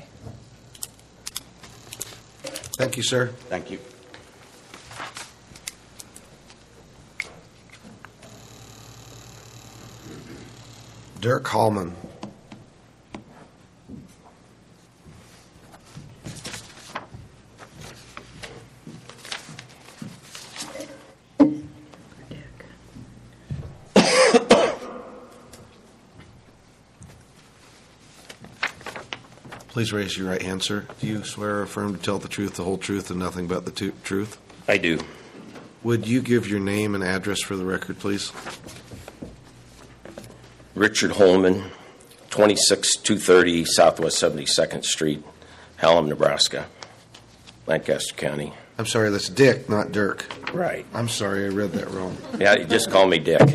Thank you, sir. Thank you. Dirk Hallman. Please raise your right hand, sir. Do you swear or affirm to tell the truth, the whole truth, and nothing but the tu- truth? I do. Would you give your name and address for the record, please? Richard Holman, twenty-six two thirty Southwest seventy-second Street, Hallam, Nebraska, Lancaster County. I'm sorry, that's Dick, not Dirk. Right. I'm sorry, I read that wrong. Yeah, you just call me Dick.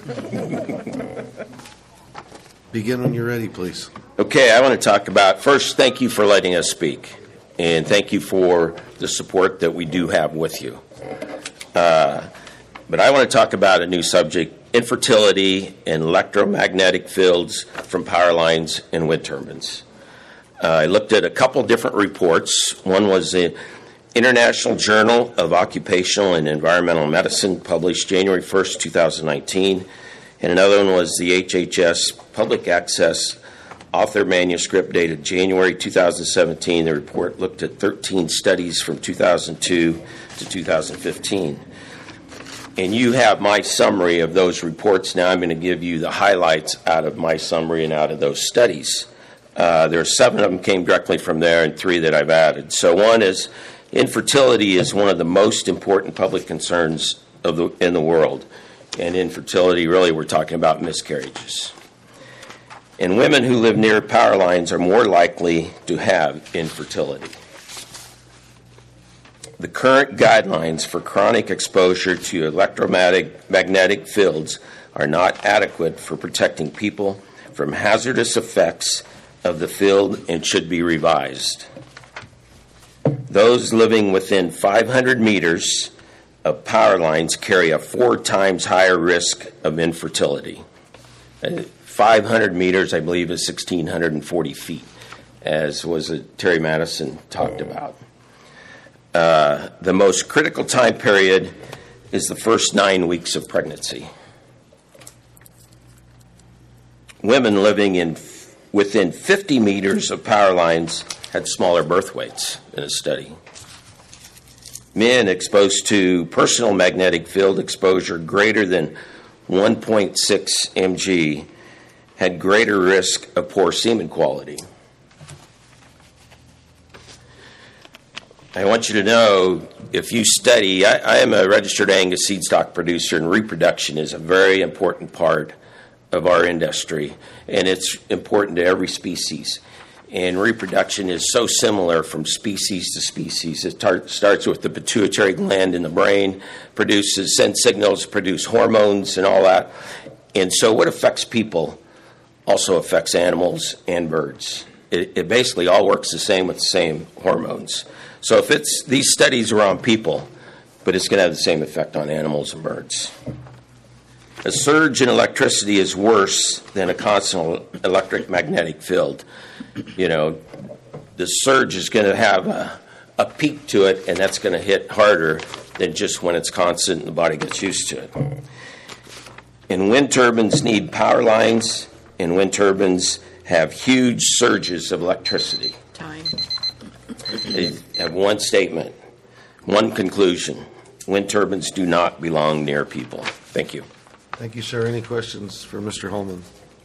Begin when you're ready, please. Okay, I want to talk about, first, thank you for letting us speak, and thank you for the support that we do have with you. Uh, but I want to talk about a new subject, infertility and electromagnetic fields from power lines and wind turbines. Uh, I looked at a couple different reports. One was the International Journal of Occupational and Environmental Medicine, published January first, two thousand nineteen, and another one was the H H S Public Access author manuscript dated January two thousand seventeen. The report looked at thirteen studies from two thousand two to two thousand fifteen. And you have my summary of those reports. Now I'm going to give you the highlights out of my summary and out of those studies. Uh, there are seven of them came directly from there and three that I've added. So one is infertility is one of the most important public concerns of the, in the world. And infertility, really, we're talking about miscarriages. And women who live near power lines are more likely to have infertility. The current guidelines for chronic exposure to electromagnetic fields are not adequate for protecting people from hazardous effects of the field and should be revised. Those living within five hundred meters of power lines carry a four times higher risk of infertility. Uh, five hundred meters, I believe, is one thousand six hundred forty feet, as was uh, Terry Madison talked about. Uh, the most critical time period is the first nine weeks of pregnancy. Women living in within fifty meters of power lines had smaller birth weights in a study. Men exposed to personal magnetic field exposure greater than one point six milligrams had greater risk of poor semen quality. I want you to know, if you study, I, I am a registered Angus seed stock producer, and reproduction is a very important part of our industry, and it's important to every species. And reproduction is so similar from species to species. It tar- starts with the pituitary gland in the brain, produces, sends signals, produce hormones and all that. And so what affects people also affects animals and birds. It, it basically all works the same with the same hormones. So if it's these studies are on people, but it's going to have the same effect on animals and birds. A surge in electricity is worse than a constant electric magnetic field. You know, the surge is going to have a, a peak to it, and that's going to hit harder than just when it's constant and the body gets used to it. And wind turbines need power lines, and wind turbines have huge surges of electricity. Time. They have one statement, one conclusion. Wind turbines do not belong near people. Thank you. Thank you, sir. Any questions for Mister Holman?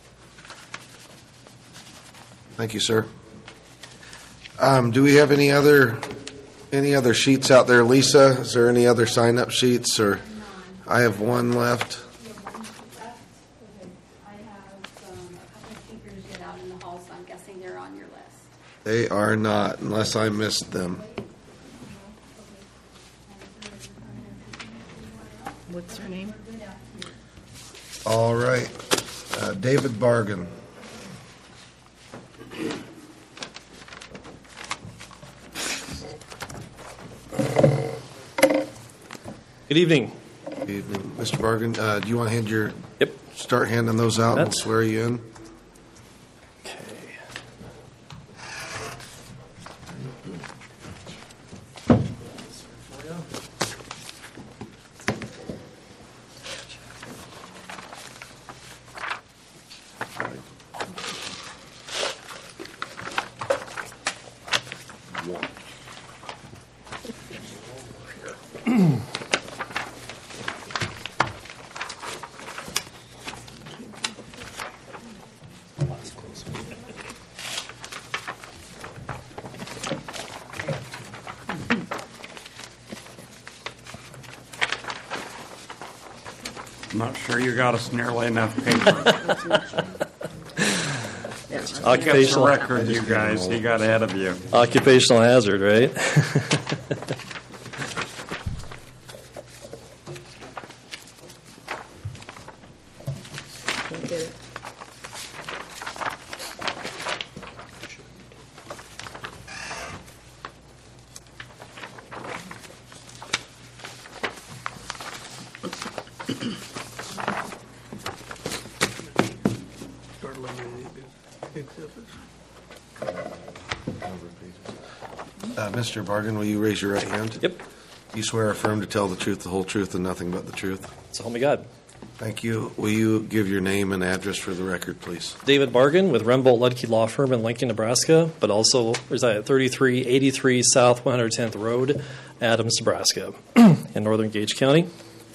Thank you, sir. Um, do we have any other any other sheets out there, Lisa? Is there any other sign-up sheets? Or I have one left. They are not, unless I missed them. What's her name? All right. Uh, David Bargan. Good evening. Good evening. Mister Bargan, uh, do you want to hand your... Yep. Start handing those out and we'll That's- swear you in? one. I'm not sure you got us nearly enough paper. Occupational record, you guys. He got ahead of you. Occupational hazard, right? Uh, Mister Bargan, will you raise your right hand? Yep. You swear or affirm to tell the truth, the whole truth, and nothing but the truth? So help me God. Thank you. Will you give your name and address for the record, please? David Bargan with Rembolt Ludke Law Firm in Lincoln, Nebraska, but also reside at thirty-three eighty-three South one hundred tenth Road, Adams, Nebraska, in northern Gage County.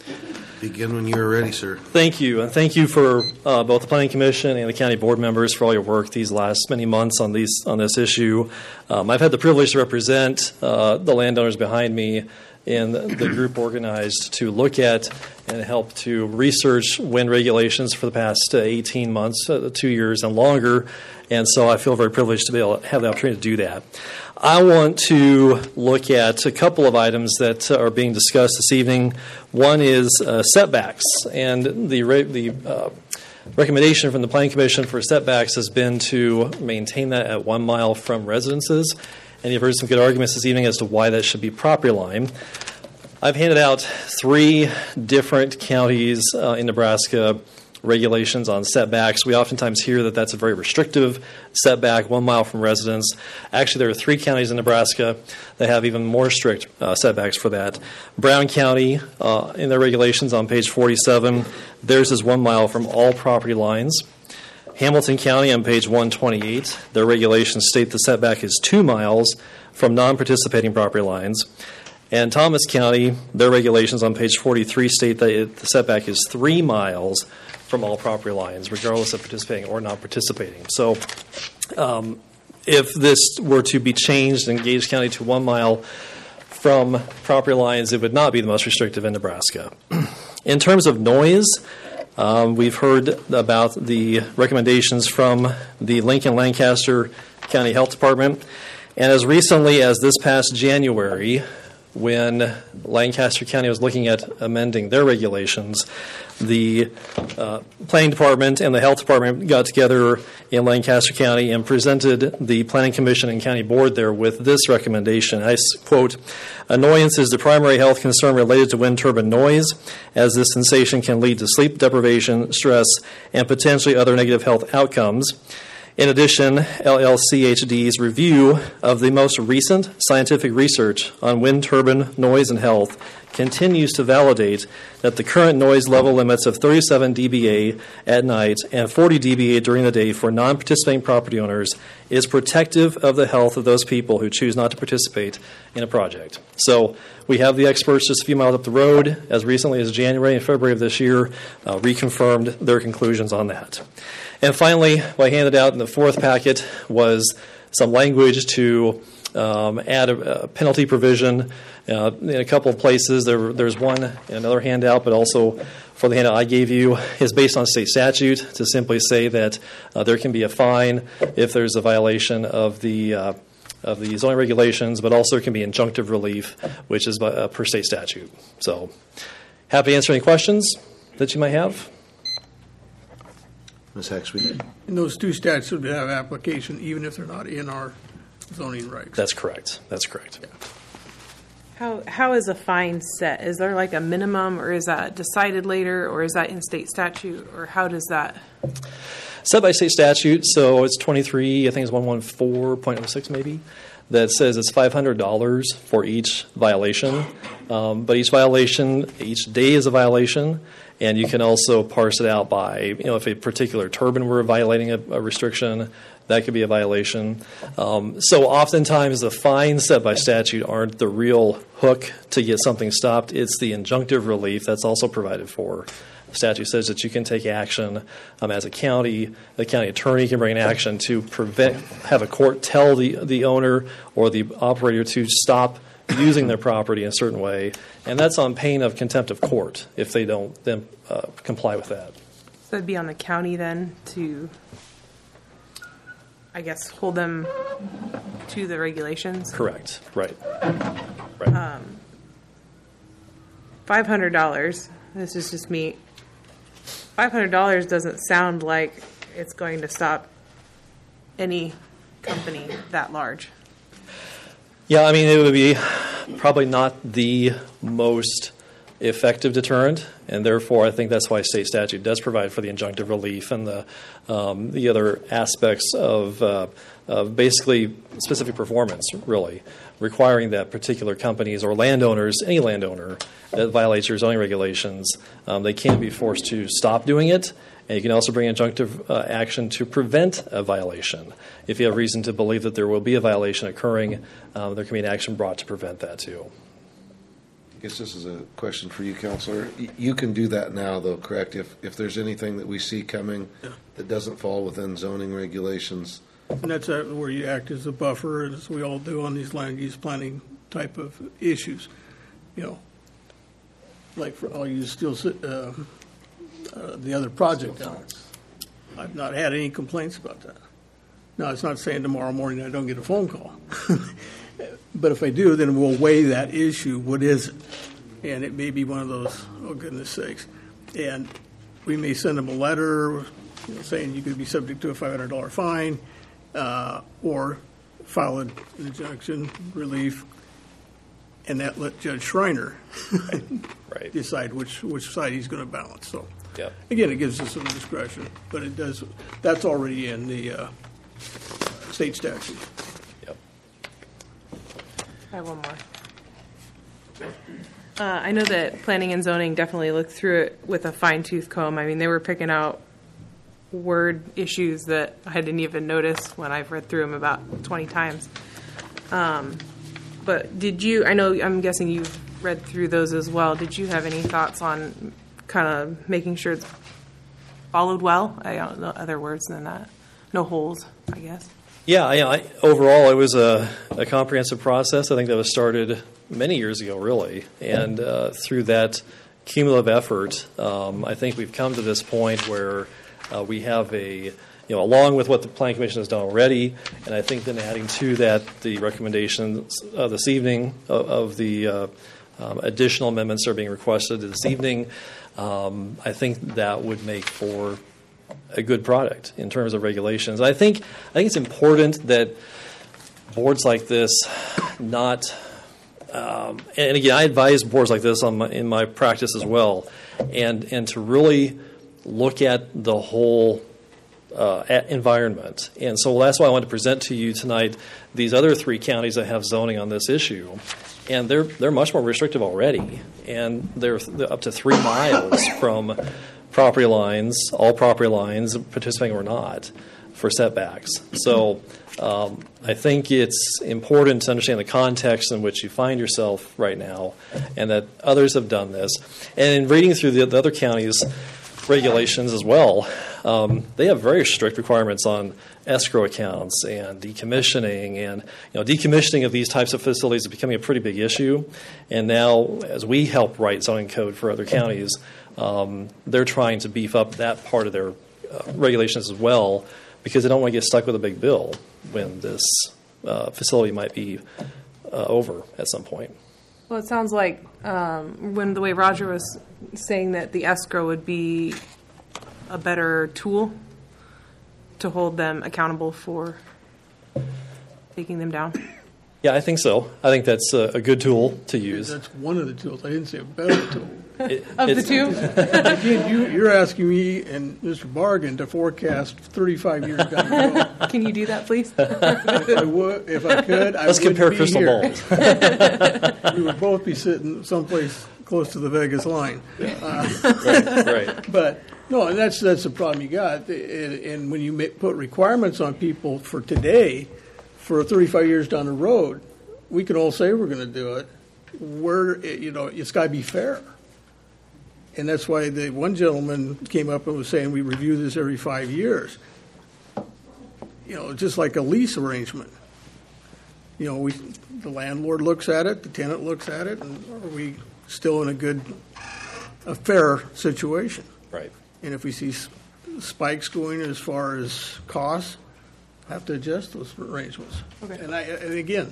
Begin when you are ready, sir. Thank you, and thank you for uh, both the Planning Commission and the county board members for all your work these last many months on these on this issue. Um, I've had the privilege to represent uh, the landowners behind me in the group organized to look at and help to research wind regulations for the past uh, eighteen months, uh, two years and longer, and so I feel very privileged to be able to have the opportunity to do that. I want to look at a couple of items that are being discussed this evening. One is uh, setbacks, and the re- the uh, recommendation from the Planning Commission for setbacks has been to maintain that at one mile from residences. And you've heard some good arguments this evening as to why that should be property line. I've handed out three different counties uh, in Nebraska regulations on setbacks. We oftentimes hear that that's a very restrictive setback, one mile from residence. Actually, there are three counties in Nebraska that have even more strict uh, setbacks for that. Brown County, uh, in their regulations on page forty-seven, theirs is one mile from all property lines. Hamilton County on page one twenty-eight, their regulations state the setback is two miles from non-participating property lines. And Thomas County, their regulations on page forty-three state that it, the setback is three miles from all property lines, regardless of participating or not participating. So um, if this were to be changed in Gage County to one mile from property lines, it would not be the most restrictive in Nebraska. In terms of noise, um, we've heard about the recommendations from the Lincoln Lancaster County Health Department. And as recently as this past January, when Lancaster County was looking at amending their regulations, the uh, Planning Department and the Health Department got together in Lancaster County and presented the Planning Commission and County Board there with this recommendation. I quote, "Annoyance is the primary health concern related to wind turbine noise, as this sensation can lead to sleep deprivation, stress, and potentially other negative health outcomes. In addition, L L C H D's review of the most recent scientific research on wind turbine noise and health continues to validate that the current noise level limits of thirty-seven decibels at night and forty decibels during the day for non-participating property owners is protective of the health of those people who choose not to participate in a project." So we have the experts just a few miles up the road, as recently as January and February of this year, uh, reconfirmed their conclusions on that. And finally, what I handed out in the fourth packet was some language to um, add a, a penalty provision uh, in a couple of places. There, there's one in another handout, but also for the handout I gave you is based on state statute to simply say that uh, there can be a fine if there's a violation of the uh, of the zoning regulations, but also there can be injunctive relief, which is by, uh, per state statute. So, happy to answer any questions that you might have. Miz Hexby. And those two statutes would have application even if they're not in our zoning regs. That's correct. That's correct. Yeah. How how is a fine set? Is there like a minimum, or is that decided later, or is that in state statute, or how does that? Set by state statute, so it's twenty-three, I think it's one fourteen point oh six maybe, that says it's five hundred dollars for each violation. Um, but each violation, each day is a violation, and you can also parse it out by, you know, if a particular turbine were violating a, a restriction, that could be a violation. Um, so oftentimes the fines set by statute aren't the real hook to get something stopped. It's the injunctive relief that's also provided for. The statute says that you can take action um, as a county. The county attorney can bring an action to prevent, have a court tell the, the owner or the operator to stop using their property in a certain way. And that's on pain of contempt of court if they don't then uh, comply with that. So it'd be on the county then to, I guess, hold them to the regulations? Correct. Right. Right. Um, five hundred dollars, this is just me. five hundred dollars doesn't sound like it's going to stop any company that large. Yeah, I mean, it would be probably not the most effective deterrent, and therefore I think that's why state statute does provide for the injunctive relief and the um, the other aspects of, uh, of basically specific performance, really, requiring that particular companies or landowners, any landowner that violates your zoning regulations, um, they can be forced to stop doing it. And you can also bring injunctive uh, action to prevent a violation. If you have reason to believe that there will be a violation occurring, uh, there can be an action brought to prevent that too. I guess this is a question for you, Counselor. Y- You can do that now, though, correct? If if there's anything that we see coming that doesn't fall within zoning regulations. And that's uh, where you act as a buffer, as we all do on these land use planning type of issues. You know, like for, I'll use still uh, uh, the other project down. I've not had any complaints about that. Now, it's not saying tomorrow morning I don't get a phone call. But if I do, then we'll weigh that issue. What is it? And it may be one of those, oh, goodness sakes. And we may send them a letter, you know, saying you could be subject to a five hundred dollars fine, uh, or file an injunction relief, and that let Judge Schreiner right. decide which, which side he's going to balance. So, yep. Again, it gives us some discretion, but it does, that's already in the uh, state statute. I have one more. Uh, I know that planning and zoning definitely looked through it with a fine-tooth comb. I mean, they were picking out word issues that I didn't even notice when I've read through them about twenty times. Um, but did you, I know, I'm guessing you've read through those as well. Did you have any thoughts on kind of making sure it's followed well? I don't know other words than that. No holes, I guess. Yeah, I, I, overall, it was a, a comprehensive process. I think that was started many years ago, really. And uh, through that cumulative effort, um, I think we've come to this point where uh, we have a, you know, along with what the Planning Commission has done already, and I think then adding to that the recommendations uh, this evening of, of the uh, um, additional amendments that are being requested this evening, um, I think that would make for a good product in terms of regulations. I think I think it's important that boards like this not, um, and again, I advise boards like this on my, in my practice as well, and and to really look at the whole uh, environment. And so that's why I wanted to present to you tonight these other three counties that have zoning on this issue, and they're they're much more restrictive already, and they're, they're up to three miles from property lines, all property lines, participating or not, for setbacks. So um, I think it's important to understand the context in which you find yourself right now, and that others have done this. And in reading through the, the other counties' regulations as well, um, they have very strict requirements on escrow accounts and decommissioning, and you know, decommissioning of these types of facilities is becoming a pretty big issue. And now, as we help write zoning code for other counties, um, they're trying to beef up that part of their uh, regulations as well, because they don't want to get stuck with a big bill when this uh, facility might be uh, over at some point. Well, it sounds like um, when the way Roger was saying that the escrow would be a better tool to hold them accountable for taking them down. Yeah, I think so. I think that's a, a good tool to use. That's one of the tools. I didn't say a better tool. It, of the two? Again, you, you're asking me and Mister Bargan to forecast thirty-five years down the road. Can you do that, please? If I would, if I could, I Let's would compare be crystal here. balls. We would both be sitting someplace close to the Vegas line. Uh, right, right. But No, and that's, that's the problem you got. And and when you ma- put requirements on people for today, for thirty-five years down the road, we can all say we're going to do it. We're, you know, it's got to be fair. And that's why the one gentleman came up and was saying we review this every five years. You know, just like a lease arrangement. You know, we, the landlord looks at it, the tenant looks at it, and are we still in a good, a fair situation? Right. And if we see s- spikes going as far as costs, have to adjust those arrangements. Okay. And I, and again,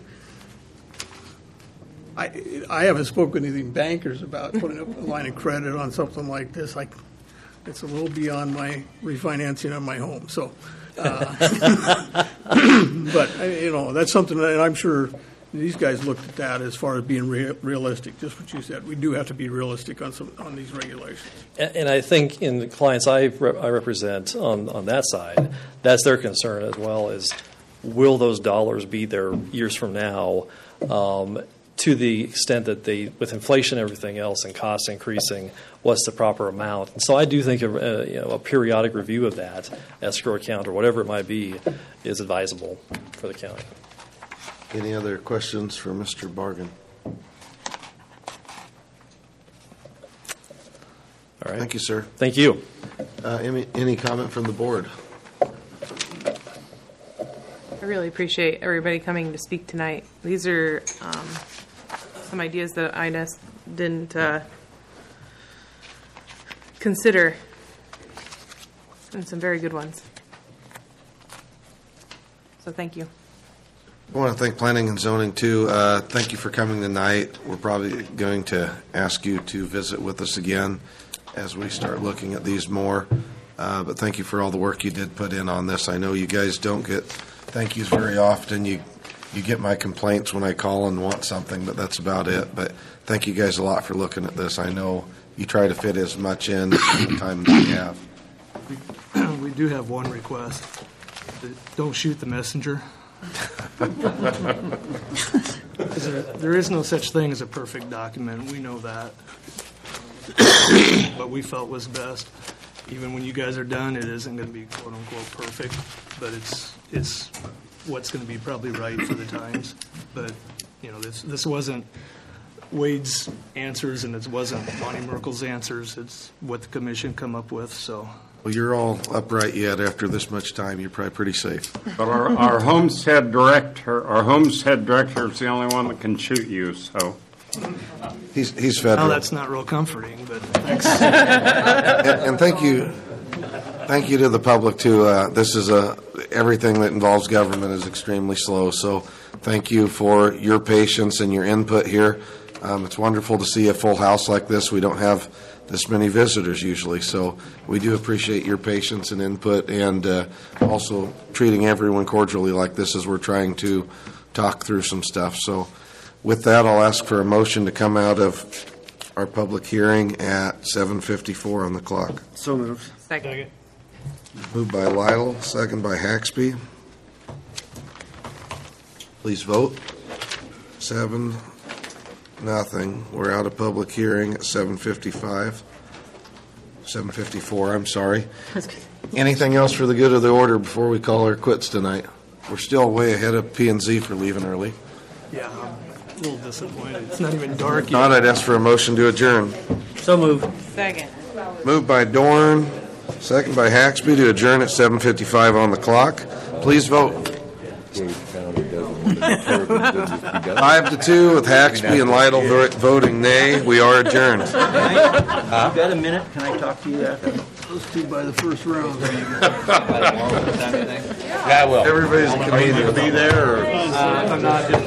I, I haven't spoken to any bankers about putting up a line of credit on something like this. Like, it's a little beyond my refinancing on my home. So, uh, but uh, you know, that's something that I'm sure these guys looked at that as far as being rea- realistic. Just what you said, we do have to be realistic on some on these regulations. And, and I think in the clients I, re- I represent on, on that side, that's their concern as well, is will those dollars be there years from now? Um, to the extent that they, with inflation and everything else and costs increasing, what's the proper amount? And so I do think a, a, you know, a periodic review of that escrow account or whatever it might be is advisable for the county. Any other questions for Mister Bargan? All right. Thank you, sir. Thank you. Uh, any, any comment from the board? I really appreciate everybody coming to speak tonight. These are um, some ideas that I just didn't uh, consider, and some very good ones. So thank you. I want to thank Planning and Zoning, too. Uh, thank you for coming tonight. We're probably going to ask you to visit with us again as we start looking at these more. Uh, but thank you for all the work you did put in on this. I know you guys don't get thank yous very often. You you get my complaints when I call and want something, but that's about it. But thank you guys a lot for looking at this. I know you try to fit as much in in the time that you have. We, we do have one request. Don't shoot the messenger. there, there is no such thing as a perfect document. We know that. What we felt was best. Even when you guys are done, it isn't going to be quote unquote perfect, but it's it's what's going to be probably right for the times. But you know, this this wasn't Wade's answers, and it wasn't Bonnie Merkel's answers. It's what the commission come up with. So. Well, you're all upright yet after this much time. You're probably pretty safe. But our, our homestead director, our homestead director is the only one that can shoot you, so. He's he's federal. Well, that's not real comforting, but thanks. and, and thank you, thank you to the public too. Uh, this is a everything that involves government is extremely slow. So, thank you for your patience and your input here. Um, it's wonderful to see a full house like this. We don't have this many visitors usually, so we do appreciate your patience and input, and uh, also treating everyone cordially like this as we're trying to talk through some stuff. So. With that, I'll ask for a motion to come out of our public hearing at seven fifty-four on the clock. So moved. Second. Moved by Lytle, second by Haxby. Please vote. Seven, nothing. We're out of public hearing at seven fifty-five. seven fifty-four, I'm sorry. Anything else for the good of the order before we call her quits tonight? We're still way ahead of P and Z for leaving early. Yeah, I'm a little disappointed. It's not even dark If yet. not, I'd ask for a motion to adjourn. So moved. Second. Moved by Dorn, second by Haxby to adjourn at seven fifty-five on the clock. Please vote. Five to two with Haxby and Lytle vo- voting nay. We are adjourned. You got a minute? Can I talk to you after? Those two by the first round. Yeah, I will. Everybody's a comedian. Be there or? I'm not.